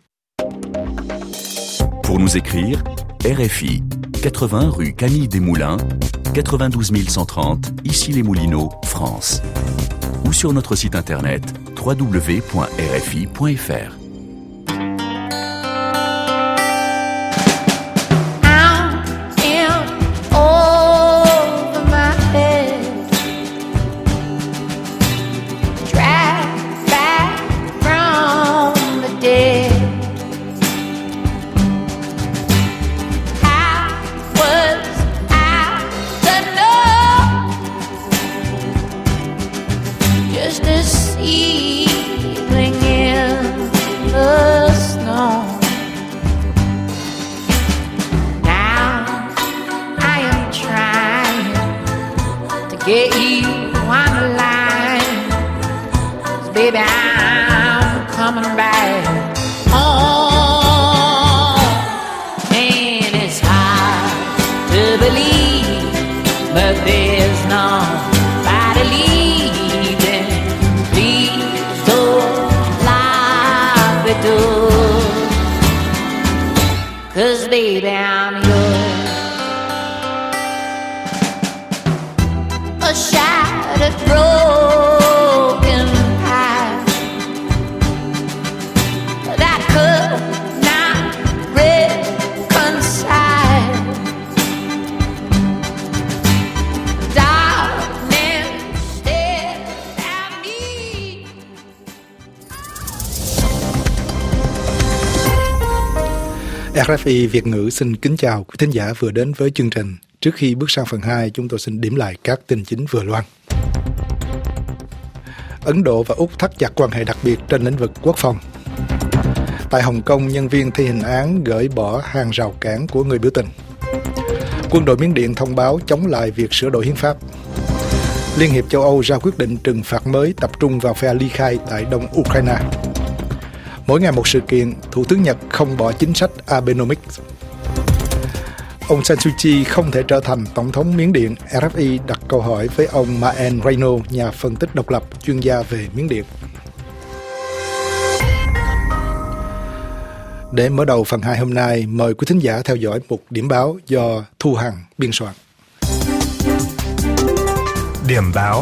Pour nous écrire, RFI, 80 rue Camille Desmoulins, 92 130, Issy-les-Moulineaux, France. Ou sur notre site internet www.rfi.fr. Get you on the line, 'cause baby, I'm coming back home. 'cause baby I'm yours. A shattered, broken past that could not reconcile. Darkness stared at me. RFI Việt ngữ xin kính chào quý thính giả vừa đến với chương trình. Trước khi bước sang phần 2, chúng tôi xin điểm lại các tin chính vừa loan. Ấn Độ và Úc thắt chặt quan hệ đặc biệt trên lĩnh vực quốc phòng. Tại Hồng Kông, nhân viên thi hành án gỡ bỏ hàng rào cản của người biểu tình. Quân đội Miến Điện thông báo chống lại việc sửa đổi hiến pháp. Liên hiệp châu Âu ra quyết định trừng phạt mới tập trung vào phe ly khai tại đông Ukraine. Mỗi ngày một sự kiện, Thủ tướng Nhật không bỏ chính sách Abenomics. Ông San Suu Kyi không thể trở thành Tổng thống Miến Điện. RFI đặt câu hỏi với ông Maen Rayno, nhà phân tích độc lập, chuyên gia về Miến Điện. Để mở đầu phần 2 hôm nay, mời quý thính giả theo dõi một điểm báo do Thu Hằng biên soạn. Điểm báo.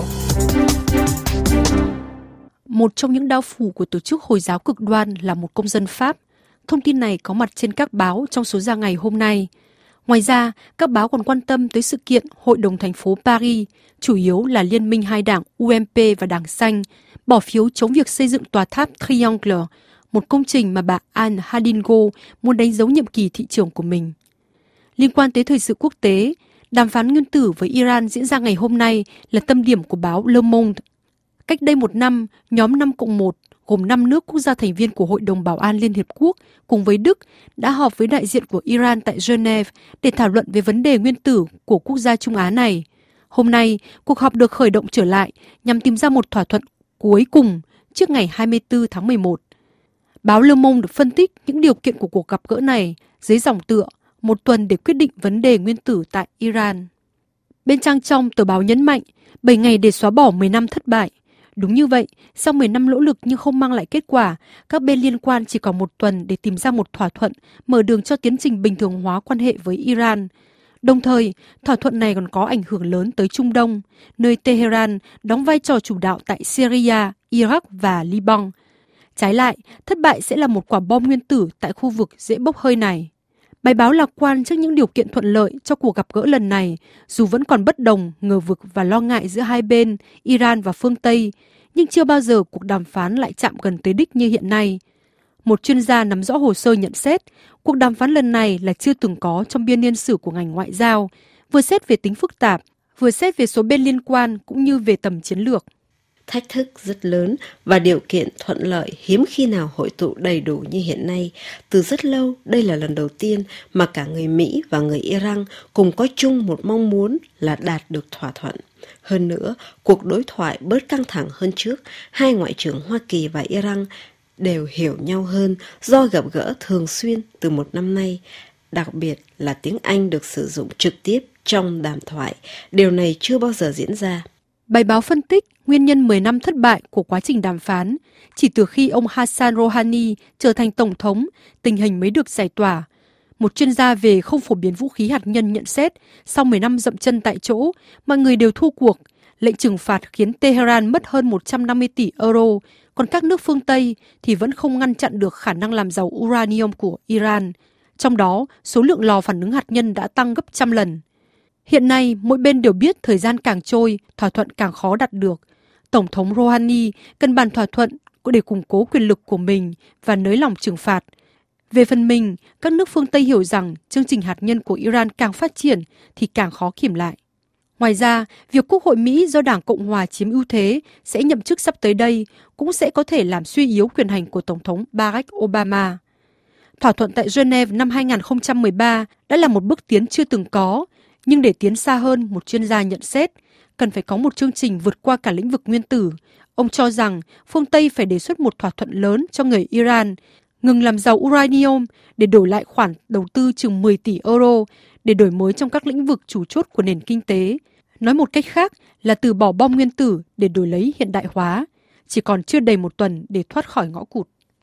Một trong những đao phủ của tổ chức Hồi giáo cực đoan là một công dân Pháp. Thông tin này có mặt trên các báo trong số ra ngày hôm nay. Ngoài ra, các báo còn quan tâm tới sự kiện Hội đồng thành phố Paris, chủ yếu là liên minh hai đảng UMP và Đảng Xanh, bỏ phiếu chống việc xây dựng tòa tháp Triangle, một công trình mà bà Anne Hidalgo muốn đánh dấu nhiệm kỳ thị trưởng của mình. Liên quan tới thời sự quốc tế, đàm phán nguyên tử với Iran diễn ra ngày hôm nay là tâm điểm của báo Le Monde. Cách đây một năm, nhóm 5+1 gồm 5 nước quốc gia thành viên của Hội đồng Bảo an Liên Hiệp Quốc cùng với Đức đã họp với đại diện của Iran tại Geneva để thảo luận về vấn đề nguyên tử của quốc gia Trung Á này. Hôm nay, cuộc họp được khởi động trở lại nhằm tìm ra một thỏa thuận cuối cùng trước ngày 24 tháng 11. Báo Le Monde phân tích những điều kiện của cuộc gặp gỡ này dưới dòng tựa một tuần để quyết định vấn đề nguyên tử tại Iran. Bên trang trong, tờ báo nhấn mạnh 7 ngày để xóa bỏ 10 năm thất bại. Đúng như vậy, sau 10 năm nỗ lực nhưng không mang lại kết quả, các bên liên quan chỉ còn một tuần để tìm ra một thỏa thuận mở đường cho tiến trình bình thường hóa quan hệ với Iran. Đồng thời, thỏa thuận này còn có ảnh hưởng lớn tới Trung Đông, nơi Tehran đóng vai trò chủ đạo tại Syria, Iraq và Liban. Trái lại, thất bại sẽ là một quả bom nguyên tử tại khu vực dễ bốc hơi này. Bài báo lạc quan trước những điều kiện thuận lợi cho cuộc gặp gỡ lần này, dù vẫn còn bất đồng, ngờ vực và lo ngại giữa hai bên, Iran và phương Tây, nhưng chưa bao giờ cuộc đàm phán lại chạm gần tới đích như hiện nay. Một chuyên gia nắm rõ hồ sơ nhận xét, cuộc đàm phán lần này là chưa từng có trong biên niên sử của ngành ngoại giao, vừa xét về tính phức tạp, vừa xét về số bên liên quan cũng như về tầm chiến lược. Thách thức rất lớn và điều kiện thuận lợi hiếm khi nào hội tụ đầy đủ như hiện nay. Từ rất lâu, đây là lần đầu tiên mà cả người Mỹ và người Iran cùng có chung một mong muốn là đạt được thỏa thuận. Hơn nữa, cuộc đối thoại bớt căng thẳng hơn trước, hai ngoại trưởng Hoa Kỳ và Iran đều hiểu nhau hơn do gặp gỡ thường xuyên từ một năm nay. Đặc biệt là tiếng Anh được sử dụng trực tiếp trong đàm thoại. Điều này chưa bao giờ diễn ra. Bài báo phân tích nguyên nhân 10 năm thất bại của quá trình đàm phán. Chỉ từ khi ông Hassan Rouhani trở thành tổng thống, tình hình mới được giải tỏa. Một chuyên gia về không phổ biến vũ khí hạt nhân nhận xét, sau 10 năm dậm chân tại chỗ, mọi người đều thua cuộc. Lệnh trừng phạt khiến Tehran mất hơn 150 tỷ euro, còn các nước phương Tây thì vẫn không ngăn chặn được khả năng làm giàu uranium của Iran. Trong đó, số lượng lò phản ứng hạt nhân đã tăng gấp trăm lần. Hiện nay, mỗi bên đều biết thời gian càng trôi, thỏa thuận càng khó đạt được. Tổng thống Rouhani cần bàn thỏa thuận để củng cố quyền lực của mình và nới lỏng trừng phạt. Về phần mình, các nước phương Tây hiểu rằng chương trình hạt nhân của Iran càng phát triển thì càng khó kiểm lại. Ngoài ra, việc Quốc hội Mỹ do Đảng Cộng hòa chiếm ưu thế sẽ nhậm chức sắp tới đây cũng sẽ có thể làm suy yếu quyền hành của Tổng thống Barack Obama. Thỏa thuận tại Geneva năm 2013 đã là một bước tiến chưa từng có, nhưng để tiến xa hơn, một chuyên gia nhận xét, cần phải có một chương trình vượt qua cả lĩnh vực nguyên tử. Ông cho rằng phương Tây phải đề xuất một thỏa thuận lớn cho người Iran, ngừng làm giàu uranium để đổi lại khoản đầu tư chừng 10 tỷ euro để đổi mới trong các lĩnh vực chủ chốt của nền kinh tế. Nói một cách khác là từ bỏ bom nguyên tử để đổi lấy hiện đại hóa. Chỉ còn chưa đầy một tuần để thoát khỏi ngõ cụt.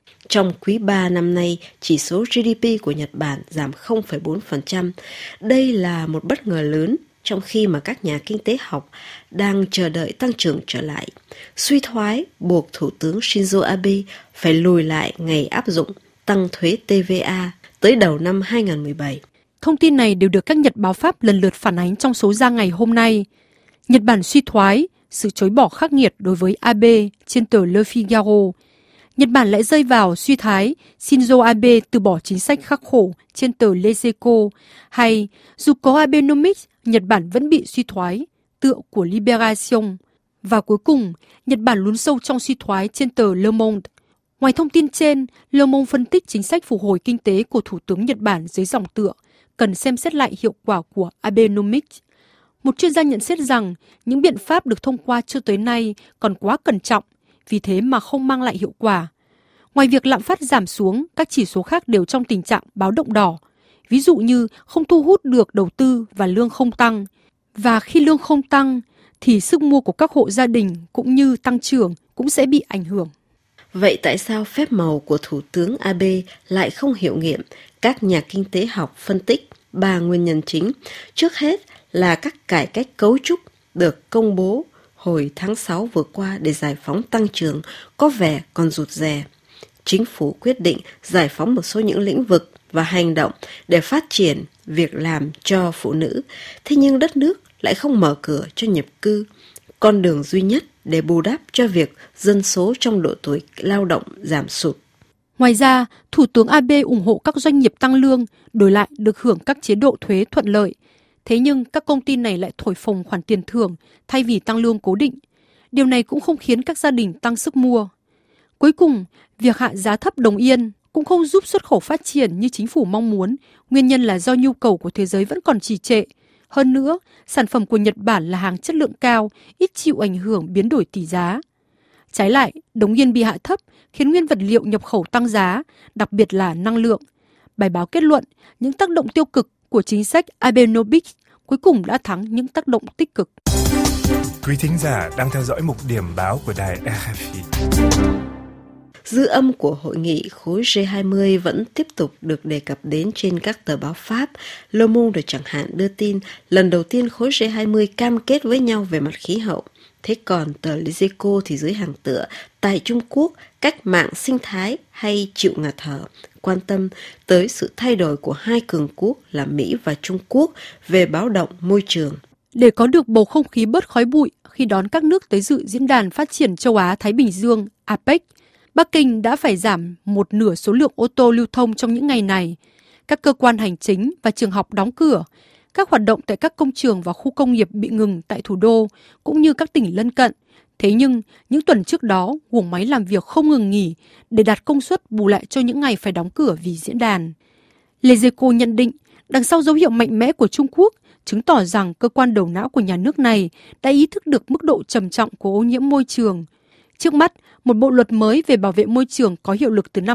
Trong quý 3 năm nay, chỉ số GDP của Nhật Bản giảm 0,4%. Đây là một bất ngờ lớn, trong khi mà các nhà kinh tế học đang chờ đợi tăng trưởng trở lại. Suy thoái buộc Thủ tướng Shinzo Abe phải lùi lại ngày áp dụng tăng thuế TVA tới đầu năm 2017. Thông tin này đều được các nhật báo Pháp lần lượt phản ánh trong số ra ngày hôm nay. Nhật Bản suy thoái, sự chối bỏ khắc nghiệt đối với Abe trên tờ Le Figaro. Nhật Bản lại rơi vào suy thoái, Shinzo Abe từ bỏ chính sách khắc khổ trên tờ Les Echos, hay dù có Abenomics, Nhật Bản vẫn bị suy thoái, tựa của Libération. Và cuối cùng, Nhật Bản lún sâu trong suy thoái trên tờ Le Monde. Ngoài thông tin trên, Le Monde phân tích chính sách phục hồi kinh tế của Thủ tướng Nhật Bản dưới dòng tựa cần xem xét lại hiệu quả của Abenomics. Một chuyên gia nhận xét rằng những biện pháp được thông qua cho tới nay còn quá cẩn trọng, vì thế mà không mang lại hiệu quả. Ngoài việc lạm phát giảm xuống, các chỉ số khác đều trong tình trạng báo động đỏ. Ví dụ như không thu hút được đầu tư và lương không tăng. Và khi lương không tăng, thì sức mua của các hộ gia đình cũng như tăng trưởng cũng sẽ bị ảnh hưởng. Vậy tại sao phép màu của Thủ tướng Abe lại không hiệu nghiệm? Các nhà kinh tế học phân tích 3 nguyên nhân chính. Trước hết là các cải cách cấu trúc được công bố hồi tháng 6 vừa qua để giải phóng tăng trưởng có vẻ còn rụt rè. Chính phủ quyết định giải phóng một số những lĩnh vực và hành động để phát triển việc làm cho phụ nữ. Thế nhưng đất nước lại không mở cửa cho nhập cư, con đường duy nhất để bù đắp cho việc dân số trong độ tuổi lao động giảm sụt. Ngoài ra, Thủ tướng Abe ủng hộ các doanh nghiệp tăng lương, đổi lại được hưởng các chế độ thuế thuận lợi. Thế nhưng các công ty này lại thổi phồng khoản tiền thưởng thay vì tăng lương cố định. Điều này cũng không khiến các gia đình tăng sức mua. Cuối cùng, việc hạ giá thấp đồng yên cũng không giúp xuất khẩu phát triển như chính phủ mong muốn. Nguyên nhân là do nhu cầu của thế giới vẫn còn trì trệ. Hơn nữa, sản phẩm của Nhật Bản là hàng chất lượng cao, ít chịu ảnh hưởng biến đổi tỷ giá. Trái lại, đồng yên bị hạ thấp khiến nguyên vật liệu nhập khẩu tăng giá, đặc biệt là năng lượng. Bài báo kết luận, những tác động tiêu cực của chính sách Abenomics cuối cùng đã thắng những tác động tích cực. Quý thính giả đang theo dõi mục điểm báo của đài RFI. Dư âm của hội nghị khối G20 vẫn tiếp tục được đề cập đến trên các tờ báo Pháp. Le Monde chẳng hạn đưa tin lần đầu tiên khối G20 cam kết với nhau về mặt khí hậu. Thế còn tờ Les Echos thì dưới hàng tựa tại Trung Quốc, cách mạng sinh thái hay chịu ngạt thở, quan tâm tới sự thay đổi của hai cường quốc là Mỹ và Trung Quốc về báo động môi trường. Để có được bầu không khí bớt khói bụi khi đón các nước tới dự Diễn đàn Phát triển Châu Á-Thái Bình Dương APEC, Bắc Kinh đã phải giảm một nửa số lượng ô tô lưu thông trong những ngày này. Các cơ quan hành chính và trường học đóng cửa. Các hoạt động tại các công trường và khu công nghiệp bị ngừng tại thủ đô, cũng như các tỉnh lân cận. Thế nhưng, những tuần trước đó, guồng máy làm việc không ngừng nghỉ để đạt công suất bù lại cho những ngày phải đóng cửa vì diễn đàn. Les Echos nhận định, đằng sau dấu hiệu mạnh mẽ của Trung Quốc, chứng tỏ rằng cơ quan đầu não của nhà nước này đã ý thức được mức độ trầm trọng của ô nhiễm môi trường. Trước mắt, một bộ luật mới về bảo vệ môi trường có hiệu lực từ năm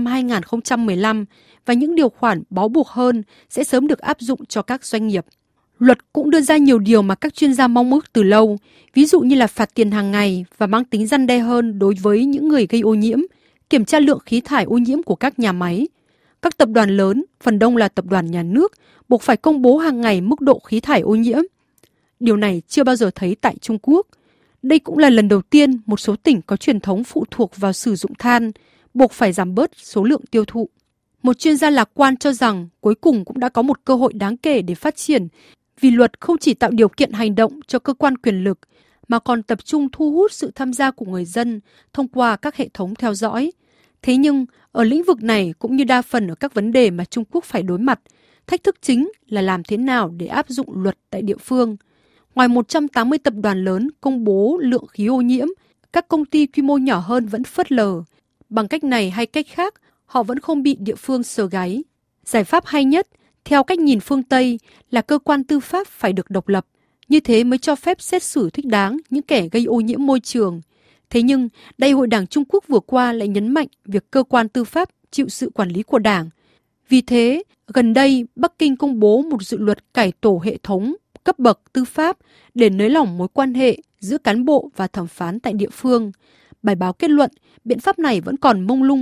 2015 và những điều khoản bó buộc hơn sẽ sớm được áp dụng cho các doanh nghiệp. Luật cũng đưa ra nhiều điều mà các chuyên gia mong ước từ lâu, ví dụ như là phạt tiền hàng ngày và mang tính răn đe hơn đối với những người gây ô nhiễm, kiểm tra lượng khí thải ô nhiễm của các nhà máy. Các tập đoàn lớn, phần đông là tập đoàn nhà nước, buộc phải công bố hàng ngày mức độ khí thải ô nhiễm. Điều này chưa bao giờ thấy tại Trung Quốc. Đây cũng là lần đầu tiên một số tỉnh có truyền thống phụ thuộc vào sử dụng than, buộc phải giảm bớt số lượng tiêu thụ. Một chuyên gia lạc quan cho rằng cuối cùng cũng đã có một cơ hội đáng kể để phát triển, vì luật không chỉ tạo điều kiện hành động cho cơ quan quyền lực, mà còn tập trung thu hút sự tham gia của người dân thông qua các hệ thống theo dõi. Thế nhưng, ở lĩnh vực này cũng như đa phần ở các vấn đề mà Trung Quốc phải đối mặt, thách thức chính là làm thế nào để áp dụng luật tại địa phương. Ngoài 180 tập đoàn lớn công bố lượng khí ô nhiễm, các công ty quy mô nhỏ hơn vẫn phớt lờ. Bằng cách này hay cách khác, họ vẫn không bị địa phương sờ gáy. Giải pháp hay nhất, theo cách nhìn phương Tây, là cơ quan tư pháp phải được độc lập. Như thế mới cho phép xét xử thích đáng những kẻ gây ô nhiễm môi trường. Thế nhưng, Đại hội Đảng Trung Quốc vừa qua lại nhấn mạnh việc cơ quan tư pháp chịu sự quản lý của Đảng. Vì thế, gần đây, Bắc Kinh công bố một dự luật cải tổ hệ thống cấp bậc tư pháp để nới lỏng mối quan hệ giữa cán bộ và thẩm phán tại địa phương. Bài báo kết luận, biện pháp này vẫn còn mông lung,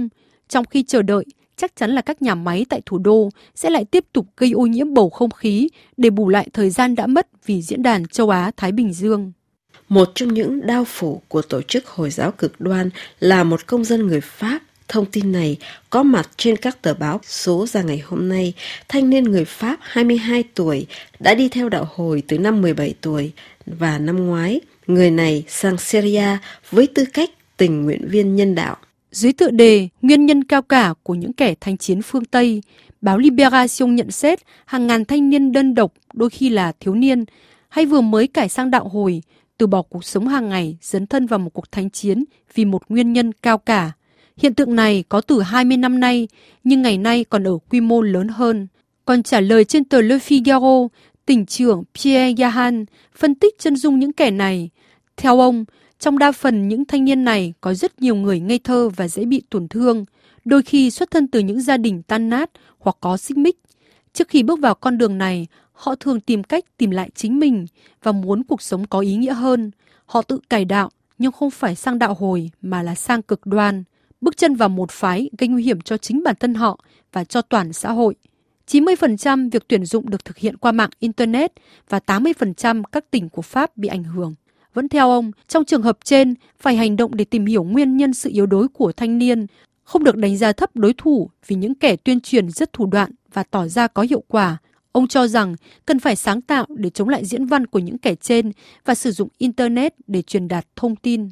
Trong khi chờ đợi, chắc chắn là các nhà máy tại thủ đô sẽ lại tiếp tục gây ô nhiễm bầu không khí để bù lại thời gian đã mất vì diễn đàn châu Á-Thái Bình Dương. Một trong những đao phủ của tổ chức Hồi giáo cực đoan là một công dân người Pháp. Thông tin này có mặt trên các tờ báo số ra ngày hôm nay. Thanh niên người Pháp 22 tuổi đã đi theo đạo Hồi từ năm 17 tuổi và năm ngoái, người này sang Syria với tư cách tình nguyện viên nhân đạo. Dưới tựa đề Nguyên nhân cao cả của những kẻ thanh chiến phương Tây, báo Libération nhận xét hàng ngàn thanh niên đơn độc, đôi khi là thiếu niên, hay vừa mới cải sang đạo Hồi, từ bỏ cuộc sống hàng ngày dấn thân vào một cuộc thanh chiến vì một nguyên nhân cao cả. Hiện tượng này có từ 20 năm nay, nhưng ngày nay còn ở quy mô lớn hơn. Còn trả lời trên tờ Le Figaro, tỉnh trưởng Pierre Yahan phân tích chân dung những kẻ này. Theo ông, trong đa phần những thanh niên này có rất nhiều người ngây thơ và dễ bị tổn thương, đôi khi xuất thân từ những gia đình tan nát hoặc có xích mích. Trước khi bước vào con đường này, họ thường tìm cách tìm lại chính mình và muốn cuộc sống có ý nghĩa hơn. Họ tự cải đạo, nhưng không phải sang đạo Hồi mà là sang cực đoan. Bước chân vào một phái gây nguy hiểm cho chính bản thân họ và cho toàn xã hội. 90% việc tuyển dụng được thực hiện qua mạng Internet và 80% các tỉnh của Pháp bị ảnh hưởng. Vẫn theo ông, trong trường hợp trên, phải hành động để tìm hiểu nguyên nhân sự yếu đuối của thanh niên, không được đánh giá thấp đối thủ vì những kẻ tuyên truyền rất thủ đoạn và tỏ ra có hiệu quả. Ông cho rằng cần phải sáng tạo để chống lại diễn văn của những kẻ trên và sử dụng Internet để truyền đạt thông tin.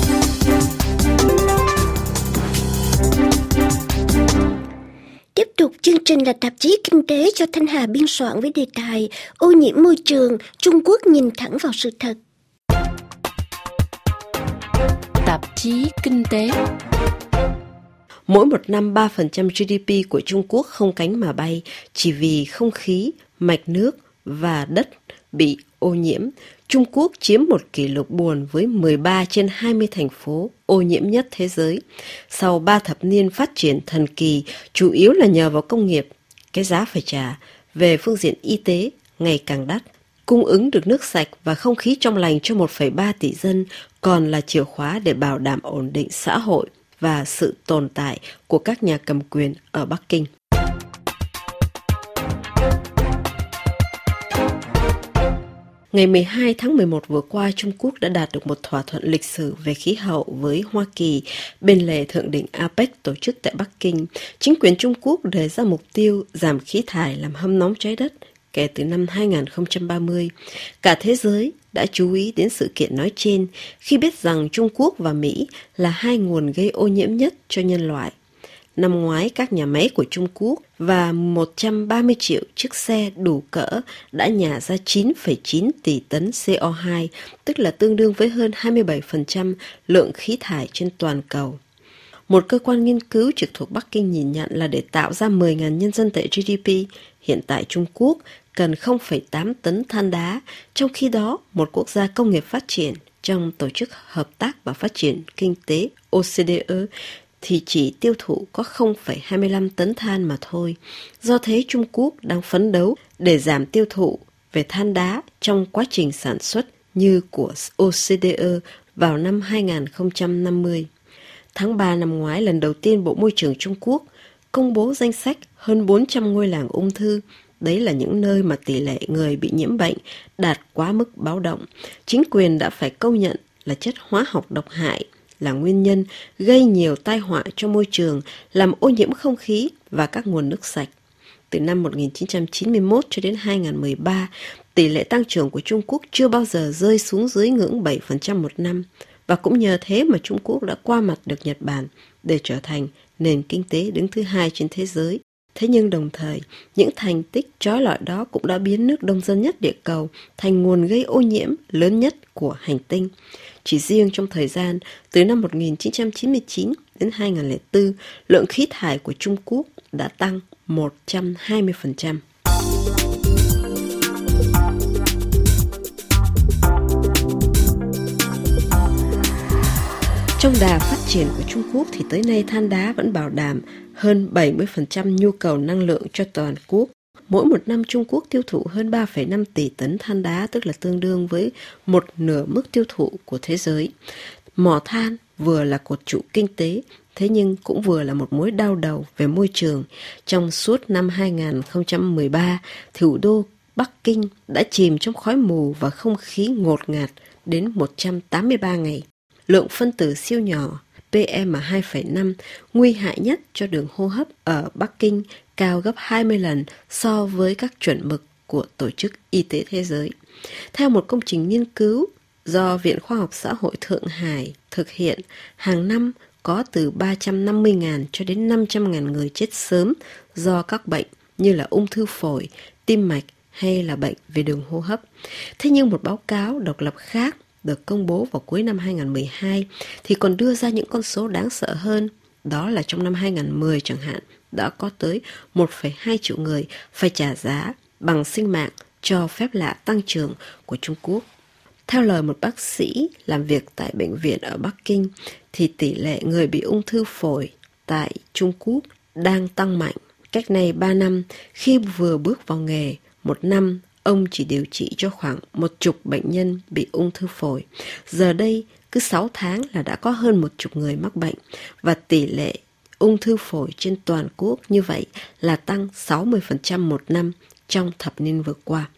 Tiếp tục chương trình là tạp chí Kinh tế cho Thanh Hà biên soạn với đề tài Ô nhiễm môi trường, Trung Quốc nhìn thẳng vào sự thật. Tạp chí Kinh tế. Mỗi một năm 3% GDP của Trung Quốc không cánh mà bay chỉ vì không khí, mạch nước và đất bị ô nhiễm. Trung Quốc chiếm một kỷ lục buồn với 13 trên 20 thành phố ô nhiễm nhất thế giới. Sau 3 thập niên phát triển thần kỳ, chủ yếu là nhờ vào công nghiệp, cái giá phải trả về phương diện y tế ngày càng đắt. Cung ứng được nước sạch và không khí trong lành cho 1,3 tỷ dân còn là chìa khóa để bảo đảm ổn định xã hội và sự tồn tại của các nhà cầm quyền ở Bắc Kinh. Ngày 12 tháng 11 vừa qua, Trung Quốc đã đạt được một thỏa thuận lịch sử về khí hậu với Hoa Kỳ bên lề thượng đỉnh APEC tổ chức tại Bắc Kinh. Chính quyền Trung Quốc đề ra mục tiêu giảm khí thải làm hâm nóng trái đất kể từ năm 2030. Cả thế giới đã chú ý đến sự kiện nói trên khi biết rằng Trung Quốc và Mỹ là hai nguồn gây ô nhiễm nhất cho nhân loại. Năm ngoái, các nhà máy của Trung Quốc và 130 triệu chiếc xe đủ cỡ đã nhả ra 9,9 tỷ tấn CO2, tức là tương đương với hơn 27% lượng khí thải trên toàn cầu. Một cơ quan nghiên cứu trực thuộc Bắc Kinh nhìn nhận là để tạo ra 10.000 nhân dân tệ GDP, hiện tại Trung Quốc cần 0,8 tấn than đá, trong khi đó một quốc gia công nghiệp phát triển trong Tổ chức Hợp tác và Phát triển Kinh tế OCDE thì chỉ tiêu thụ có 0,25 tấn than mà thôi. Do thế Trung Quốc đang phấn đấu để giảm tiêu thụ về than đá trong quá trình sản xuất như của OCDE vào năm 2050. Tháng 3 năm ngoái, lần đầu tiên Bộ Môi trường Trung Quốc công bố danh sách hơn 400 ngôi làng ung thư. Đấy là những nơi mà tỷ lệ người bị nhiễm bệnh đạt quá mức báo động. Chính quyền đã phải công nhận là chất hóa học độc hại là nguyên nhân gây nhiều tai họa cho môi trường, làm ô nhiễm không khí và các nguồn nước sạch. Từ năm 1991 cho đến 2013, tỷ lệ tăng trưởng của Trung Quốc chưa bao giờ rơi xuống dưới ngưỡng 7% một năm. Và cũng nhờ thế mà Trung Quốc đã qua mặt được Nhật Bản để trở thành nền kinh tế đứng thứ 2 trên thế giới. Thế nhưng đồng thời, những thành tích chói lọi đó cũng đã biến nước đông dân nhất địa cầu thành nguồn gây ô nhiễm lớn nhất của hành tinh. Chỉ riêng trong thời gian từ năm 1999 đến 2004, lượng khí thải của Trung Quốc đã tăng 120%. Trong đà phát triển của Trung Quốc thì tới nay than đá vẫn bảo đảm hơn 70% nhu cầu năng lượng cho toàn quốc. Mỗi một năm Trung Quốc tiêu thụ hơn 3,5 tỷ tấn than đá, tức là tương đương với một nửa mức tiêu thụ của thế giới. Mỏ than vừa là cột trụ kinh tế, thế nhưng cũng vừa là một mối đau đầu về môi trường. Trong suốt năm 2013, thủ đô Bắc Kinh đã chìm trong khói mù và không khí ngột ngạt đến 183 ngày. Lượng phân tử siêu nhỏ PM2,5 nguy hại nhất cho đường hô hấp ở Bắc Kinh cao gấp 20 lần so với các chuẩn mực của Tổ chức Y tế Thế giới. Theo một công trình nghiên cứu do Viện Khoa học Xã hội Thượng Hải thực hiện, hàng năm có từ 350.000 cho đến 500.000 người chết sớm do các bệnh như là ung thư phổi, tim mạch hay là bệnh về đường hô hấp. Thế nhưng một báo cáo độc lập khác được công bố vào cuối năm 2012 thì còn đưa ra những con số đáng sợ hơn. Đó là trong năm 2010 chẳng hạn, đã có tới 1,2 triệu người phải trả giá bằng sinh mạng cho phép lạ tăng trưởng của Trung Quốc. Theo lời một bác sĩ làm việc tại bệnh viện ở Bắc Kinh, thì tỷ lệ người bị ung thư phổi tại Trung Quốc đang tăng mạnh. Cách này 3 năm, khi vừa bước vào nghề, một năm ông chỉ điều trị cho khoảng 10 bệnh nhân bị ung thư phổi. Giờ đây, cứ 6 tháng là đã có hơn 10 người mắc bệnh, và tỷ lệ ung thư phổi trên toàn quốc như vậy là tăng 60% một năm trong thập niên vừa qua.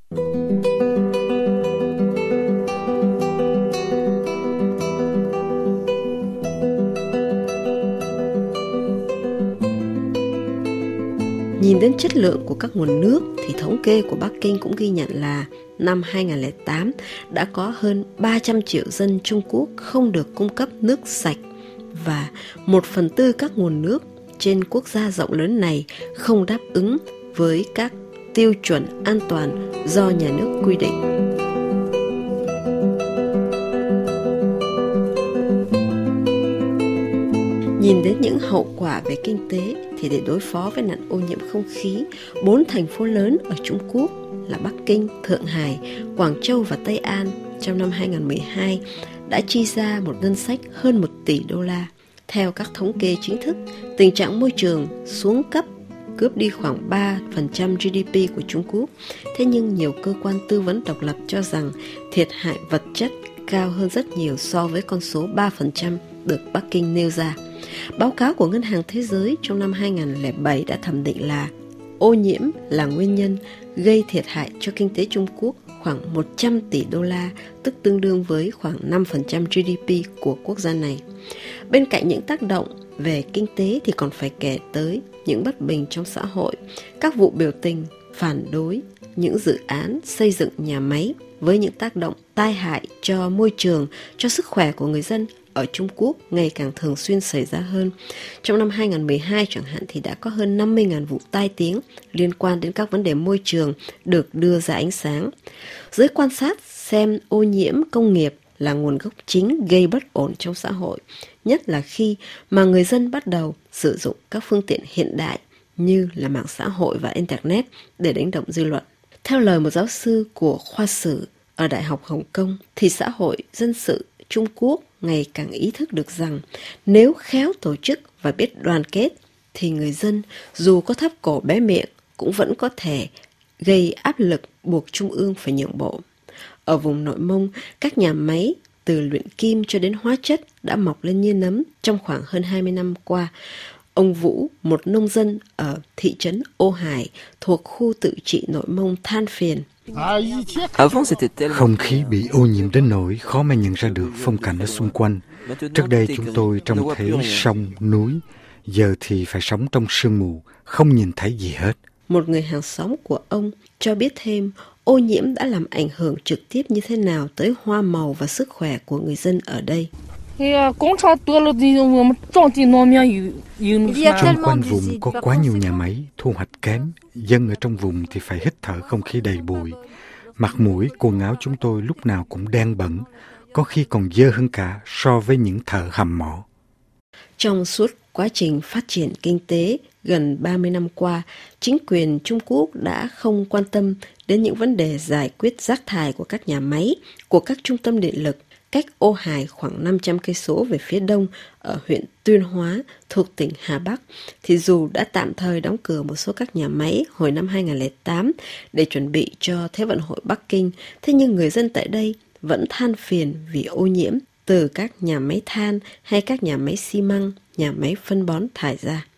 Nhìn đến chất lượng của các nguồn nước thì thống kê của Bắc Kinh cũng ghi nhận là năm 2008 đã có hơn 300 triệu dân Trung Quốc không được cung cấp nước sạch, và 1/4 các nguồn nước trên quốc gia rộng lớn này không đáp ứng với các tiêu chuẩn an toàn do nhà nước quy định. Nhìn đến những hậu quả về kinh tế thì để đối phó với nạn ô nhiễm không khí, 4 thành phố lớn ở Trung Quốc là Bắc Kinh, Thượng Hải, Quảng Châu và Tây An trong năm 2012 đã chi ra một ngân sách hơn 1 tỷ đô la. Theo các thống kê chính thức, tình trạng môi trường xuống cấp cướp đi khoảng 3% GDP của Trung Quốc. Thế nhưng nhiều cơ quan tư vấn độc lập cho rằng thiệt hại vật chất cao hơn rất nhiều so với con số 3% được Bắc Kinh nêu ra. Báo cáo của Ngân hàng Thế giới trong năm 2007 đã thẩm định là ô nhiễm là nguyên nhân gây thiệt hại cho kinh tế Trung Quốc khoảng 100 tỷ đô la, tức tương đương với khoảng 5% GDP của quốc gia này. Bên cạnh những tác động về kinh tế thì còn phải kể tới những bất bình trong xã hội, các vụ biểu tình, phản đối, những dự án xây dựng nhà máy với những tác động tai hại cho môi trường, cho sức khỏe của người dân ở Trung Quốc ngày càng thường xuyên xảy ra hơn. Trong năm 2012 chẳng hạn thì đã có hơn 50.000 vụ tai tiếng liên quan đến các vấn đề môi trường được đưa ra ánh sáng. Giới quan sát xem ô nhiễm công nghiệp là nguồn gốc chính gây bất ổn trong xã hội, nhất là khi mà người dân bắt đầu sử dụng các phương tiện hiện đại như là mạng xã hội và Internet để đánh động dư luận. Theo lời một giáo sư của khoa sử ở Đại học Hồng Kông, thì xã hội dân sự Trung Quốc ngày càng ý thức được rằng nếu khéo tổ chức và biết đoàn kết thì người dân dù có thấp cổ bé miệng cũng vẫn có thể gây áp lực buộc Trung ương phải nhượng bộ. Ở vùng Nội Mông, các nhà máy từ luyện kim cho đến hóa chất đã mọc lên như nấm trong khoảng hơn 20 năm qua. Ông Vũ, một nông dân ở thị trấn Ô Hải thuộc khu tự trị Nội Mông than phiền. Không khí bị ô nhiễm đến nỗi khó mà nhận ra được phong cảnh ở xung quanh. Trước đây chúng tôi trông thấy sông, núi, giờ thì phải sống trong sương mù, không nhìn thấy gì hết. Một người hàng xóm của ông cho biết thêm ô nhiễm đã làm ảnh hưởng trực tiếp như thế nào tới hoa màu và sức khỏe của người dân ở đây. Xung quanh vùng có quá nhiều nhà máy, thu hoạch kém, dân ở trong vùng thì phải hít thở không khí đầy bụi. Mặt mũi, quần áo chúng tôi lúc nào cũng đen bẩn, có khi còn dơ hơn cả so với những thợ hầm mỏ. Trong suốt quá trình phát triển kinh tế gần 30 năm qua, chính quyền Trung Quốc đã không quan tâm đến những vấn đề giải quyết rác thải của các nhà máy, của các trung tâm điện lực. Cách Ô Hải khoảng 500 cây số về phía đông ở huyện Tuyên Hóa thuộc tỉnh Hà Bắc, thì dù đã tạm thời đóng cửa một số các nhà máy hồi năm 2008 để chuẩn bị cho Thế vận hội Bắc Kinh, thế nhưng người dân tại đây vẫn than phiền vì ô nhiễm từ các nhà máy than hay các nhà máy xi măng nhà máy phân bón thải ra.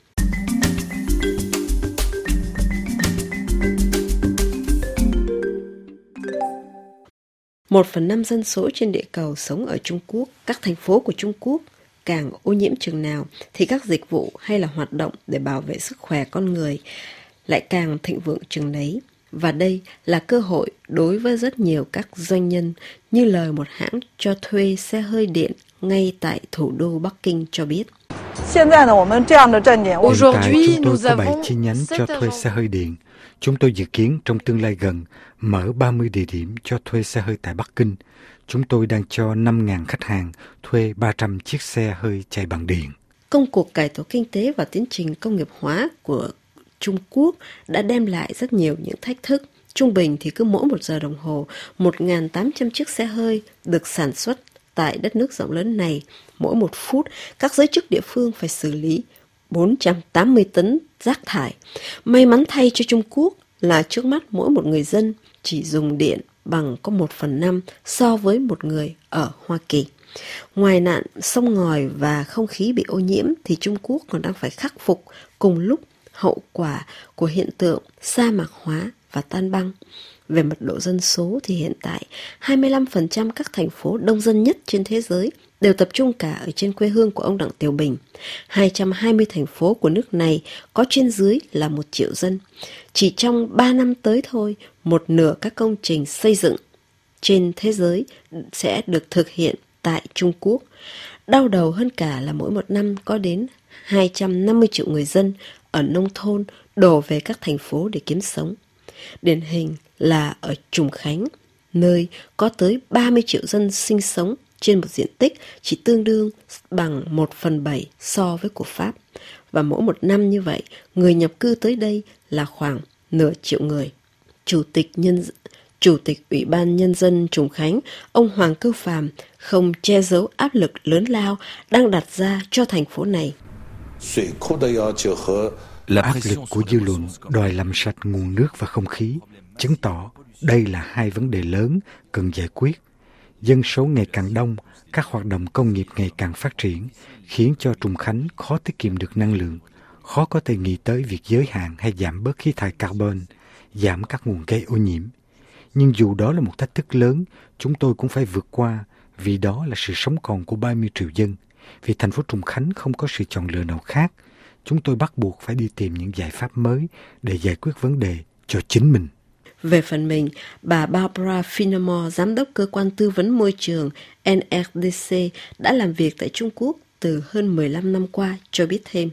Một phần 5 dân số trên địa cầu sống ở Trung Quốc. Các thành phố của Trung Quốc càng ô nhiễm chừng nào thì các dịch vụ hay là hoạt động để bảo vệ sức khỏe con người lại càng thịnh vượng chừng đấy. Và đây là cơ hội đối với rất nhiều các doanh nhân, như lời một hãng cho thuê xe hơi điện ngay tại thủ đô Bắc Kinh cho biết. Hiện tại chúng tôi có 7 chi nhánh cho thuê xe hơi điện. Chúng tôi dự kiến trong tương lai gần mở 30 địa điểm cho thuê xe hơi tại Bắc Kinh. Chúng tôi đang cho 5.000 khách hàng thuê 300 chiếc xe hơi chạy bằng điện. Công cuộc cải tổ kinh tế và tiến trình công nghiệp hóa của Trung Quốc đã đem lại rất nhiều những thách thức. Trung bình thì cứ mỗi 1 giờ đồng hồ, 1.800 chiếc xe hơi được sản xuất tại đất nước rộng lớn này. Mỗi 1 phút, các giới chức địa phương phải xử lý 480 tấn rác thải. May mắn thay cho Trung Quốc là trước mắt mỗi một người dân chỉ dùng điện bằng có 1/5 so với một người ở Hoa Kỳ. Ngoài nạn sông ngòi và không khí bị ô nhiễm thì Trung Quốc còn đang phải khắc phục cùng lúc hậu quả của hiện tượng sa mạc hóa và tan băng. Về mật độ dân số thì hiện tại 25% các thành phố đông dân nhất trên thế giới đều tập trung cả ở trên quê hương của ông Đặng Tiểu Bình. 220 thành phố của nước này có trên dưới là 1 triệu dân. Chỉ trong 3 năm tới thôi, 1/2 các công trình xây dựng trên thế giới sẽ được thực hiện tại Trung Quốc. Đau đầu hơn cả là mỗi 1 năm có đến 250 triệu người dân ở nông thôn đổ về các thành phố để kiếm sống. Điển hình là ở Trùng Khánh, nơi có tới 30 triệu dân sinh sống trên một diện tích chỉ tương đương bằng 1/7 so với của Pháp. Và mỗi 1 năm như vậy, người nhập cư tới đây là khoảng nửa triệu người. Chủ tịch Ủy ban Nhân dân Trùng Khánh, ông Hoàng Cưu Phàm không che giấu áp lực lớn lao đang đặt ra cho thành phố này. Áp lực của dư luận đòi làm sạch nguồn nước và không khí, chứng tỏ đây là 2 vấn đề lớn cần giải quyết. Dân số ngày càng đông, các hoạt động công nghiệp ngày càng phát triển, khiến cho Trùng Khánh khó tiết kiệm được năng lượng, khó có thể nghĩ tới việc giới hạn hay giảm bớt khí thải carbon, giảm các nguồn gây ô nhiễm. Nhưng dù đó là một thách thức lớn, chúng tôi cũng phải vượt qua, vì đó là sự sống còn của 30 triệu dân. Vì thành phố Trùng Khánh không có sự chọn lựa nào khác, chúng tôi bắt buộc phải đi tìm những giải pháp mới để giải quyết vấn đề cho chính mình. Về phần mình, bà Barbara Finnemore, giám đốc cơ quan tư vấn môi trường NRDC, đã làm việc tại Trung Quốc từ hơn 15 năm qua, cho biết thêm.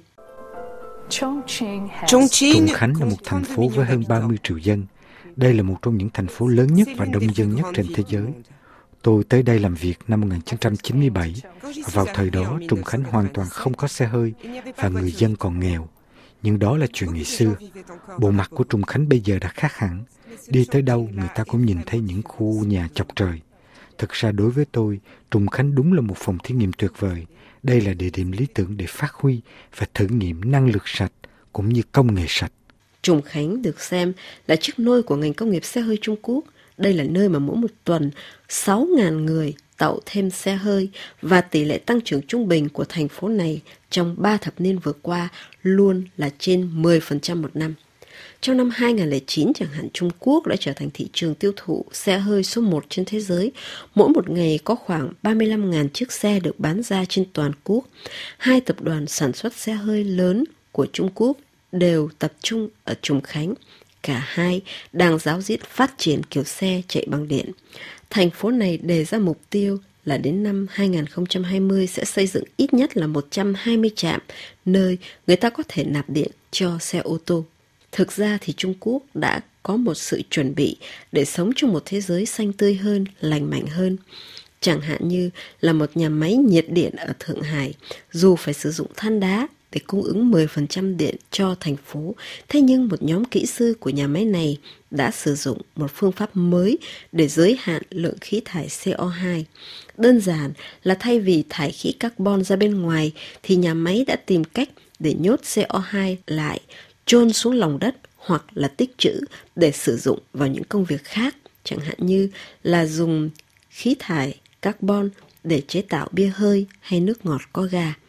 Trùng Khánh là một thành phố với hơn 30 triệu dân. Đây là một trong những thành phố lớn nhất và đông dân nhất trên thế giới. Tôi tới đây làm việc năm 1997. Vào thời đó, Trùng Khánh hoàn toàn không có xe hơi và người dân còn nghèo. Nhưng đó là chuyện ngày xưa. Bộ mặt của Trùng Khánh bây giờ đã khác hẳn. Đi tới đâu, người ta cũng nhìn thấy những khu nhà chọc trời. Thực ra đối với tôi, Trùng Khánh đúng là một phòng thí nghiệm tuyệt vời. Đây là địa điểm lý tưởng để phát huy và thử nghiệm năng lực sạch cũng như công nghệ sạch. Trùng Khánh được xem là chiếc nôi của ngành công nghiệp xe hơi Trung Quốc. Đây là nơi mà mỗi 1 tuần 6.000 người tậu thêm xe hơi và tỷ lệ tăng trưởng trung bình của thành phố này trong 3 thập niên vừa qua luôn là trên 10% một năm. Trong năm 2009 chẳng hạn, Trung Quốc đã trở thành thị trường tiêu thụ xe hơi số 1 trên thế giới. Mỗi một ngày có khoảng 35.000 chiếc xe được bán ra trên toàn quốc. 2 tập đoàn sản xuất xe hơi lớn của Trung Quốc đều tập trung ở Trùng Khánh. Cả hai đang ráo riết phát triển kiểu xe chạy bằng điện. Thành phố này đề ra mục tiêu là đến năm 2020 sẽ xây dựng ít nhất là 120 trạm nơi người ta có thể nạp điện cho xe ô tô. Thực ra thì Trung Quốc đã có một sự chuẩn bị để sống trong một thế giới xanh tươi hơn, lành mạnh hơn. Chẳng hạn như là một nhà máy nhiệt điện ở Thượng Hải, dù phải sử dụng than đá để cung ứng 10% điện cho thành phố, thế nhưng một nhóm kỹ sư của nhà máy này đã sử dụng một phương pháp mới để giới hạn lượng khí thải CO2. Đơn giản là thay vì thải khí carbon ra bên ngoài, thì nhà máy đã tìm cách để nhốt CO2 lại, chôn xuống lòng đất hoặc là tích trữ để sử dụng vào những công việc khác, chẳng hạn như là dùng khí thải carbon để chế tạo bia hơi hay nước ngọt có ga.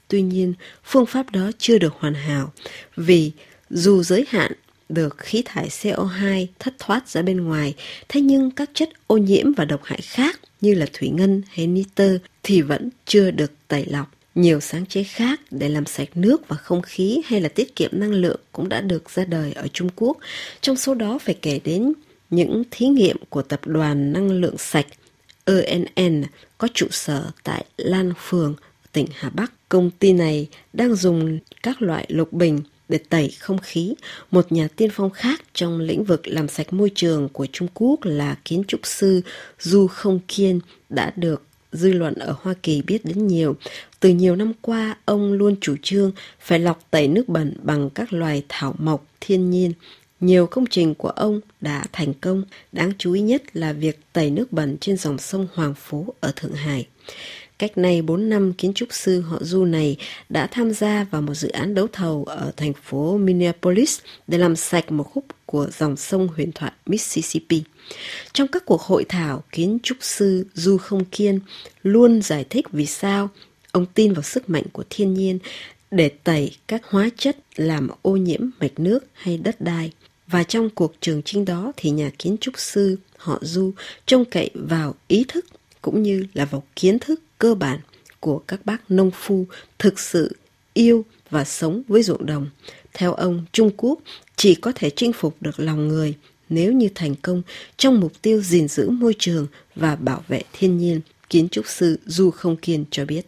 Tuy nhiên, phương pháp đó chưa được hoàn hảo, vì dù giới hạn được khí thải CO2 thất thoát ra bên ngoài, thế nhưng các chất ô nhiễm và độc hại khác như là thủy ngân hay nitơ thì vẫn chưa được tẩy lọc. Nhiều sáng chế khác để làm sạch nước và không khí hay là tiết kiệm năng lượng cũng đã được ra đời ở Trung Quốc. Trong số đó phải kể đến những thí nghiệm của tập đoàn năng lượng sạch ENN có trụ sở tại Lan Phường, tỉnh Hà Bắc. Công ty này đang dùng các loại lục bình để tẩy không khí. Một nhà tiên phong khác trong lĩnh vực làm sạch môi trường của Trung Quốc là kiến trúc sư Du Không Kiên đã được dư luận ở Hoa Kỳ biết đến nhiều. Từ nhiều năm qua, ông luôn chủ trương phải lọc tẩy nước bẩn bằng các loài thảo mộc thiên nhiên. Nhiều công trình của ông đã thành công, đáng chú ý nhất là việc tẩy nước bẩn trên dòng sông Hoàng Phố ở Thượng Hải. Cách nay 4 năm, kiến trúc sư họ Du này đã tham gia vào một dự án đấu thầu ở thành phố Minneapolis để làm sạch một khúc của dòng sông huyền thoại Mississippi. Trong các cuộc hội thảo, kiến trúc sư Du Không Kiên luôn giải thích vì sao ông tin vào sức mạnh của thiên nhiên để tẩy các hóa chất làm ô nhiễm mạch nước hay đất đai. Và trong cuộc trường chinh đó thì nhà kiến trúc sư họ Du trông cậy vào ý thức cũng như là vào kiến thức cơ bản của các bác nông phu thực sự yêu và sống với ruộng đồng. Theo ông, Trung Quốc chỉ có thể chinh phục được lòng người nếu như thành công trong mục tiêu gìn giữ môi trường và bảo vệ thiên nhiên, kiến trúc sư Du Không Kiên cho biết.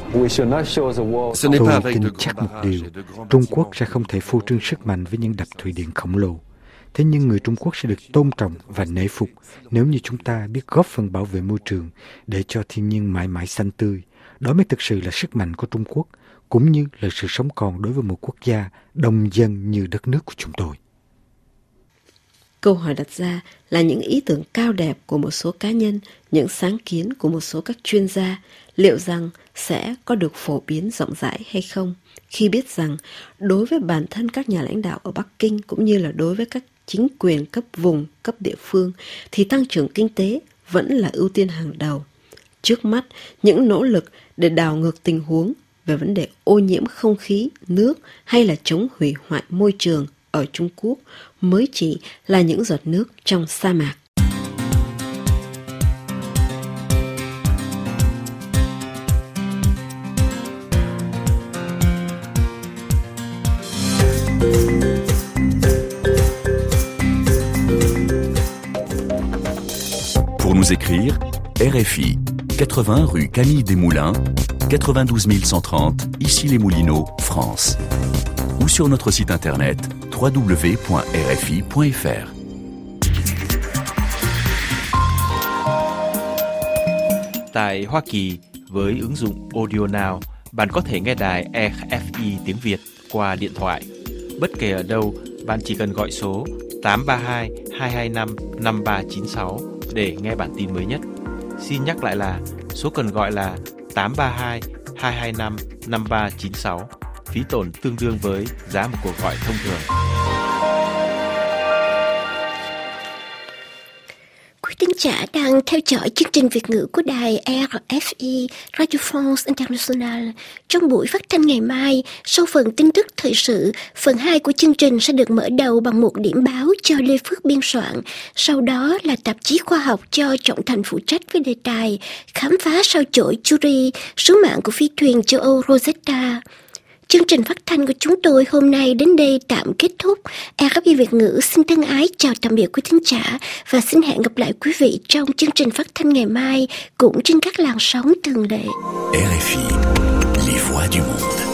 Tôi tin chắc một điều, Trung Quốc sẽ không thể phô trương sức mạnh với những đập thủy điện khổng lồ. Thế nhưng người Trung Quốc sẽ được tôn trọng và nể phục nếu như chúng ta biết góp phần bảo vệ môi trường để cho thiên nhiên mãi mãi xanh tươi. Đó mới thực sự là sức mạnh của Trung Quốc, cũng như là sự sống còn đối với một quốc gia đông dân như đất nước của chúng tôi. Câu hỏi đặt ra là những ý tưởng cao đẹp của một số cá nhân, những sáng kiến của một số các chuyên gia, liệu rằng sẽ có được phổ biến rộng rãi hay không? Khi biết rằng đối với bản thân các nhà lãnh đạo ở Bắc Kinh cũng như là đối với các chính quyền cấp vùng, cấp địa phương thì tăng trưởng kinh tế vẫn là ưu tiên hàng đầu. Trước mắt, những nỗ lực để đảo ngược tình huống về vấn đề ô nhiễm không khí, nước hay là chống hủy hoại môi trường ở Trung Quốc mới chỉ là những giọt nước trong sa mạc. Pour nous écrire, RFI, 80 rue Camille Desmoulins, 92 130, Issy-les-Moulineaux, France. Ou sur notre site internet www.rfi.fr. Tại Hoa Kỳ, với ứng dụng Audio Now, bạn có thể nghe đài RFI tiếng Việt qua điện thoại. Bất kể ở đâu, bạn chỉ cần gọi số 832 225 5396 để nghe bản tin mới nhất. Xin nhắc lại là số cần gọi là 832 225 5396. Phí tổn tương đương với giá một cuộc gọi thông thường. Quý thính giả đang theo dõi chương trình Việt ngữ của đài RFI Radio France International. Trong buổi phát thanh ngày mai, sau phần tin tức thời sự, phần 2 của chương trình sẽ được mở đầu bằng một điểm báo cho Lê Phước biên soạn. Sau đó là tạp chí khoa học do Trọng Thành phụ trách với đề tài khám phá sao chổi Yuri, sứ mạng của phi thuyền châu Âu Rosetta. Chương trình phát thanh của chúng tôi hôm nay đến đây tạm kết thúc. RFI Việt ngữ xin thân ái chào tạm biệt quý thính giả và xin hẹn gặp lại quý vị trong chương trình phát thanh ngày mai cũng trên các làn sóng thường lệ. RFI, les voix du monde.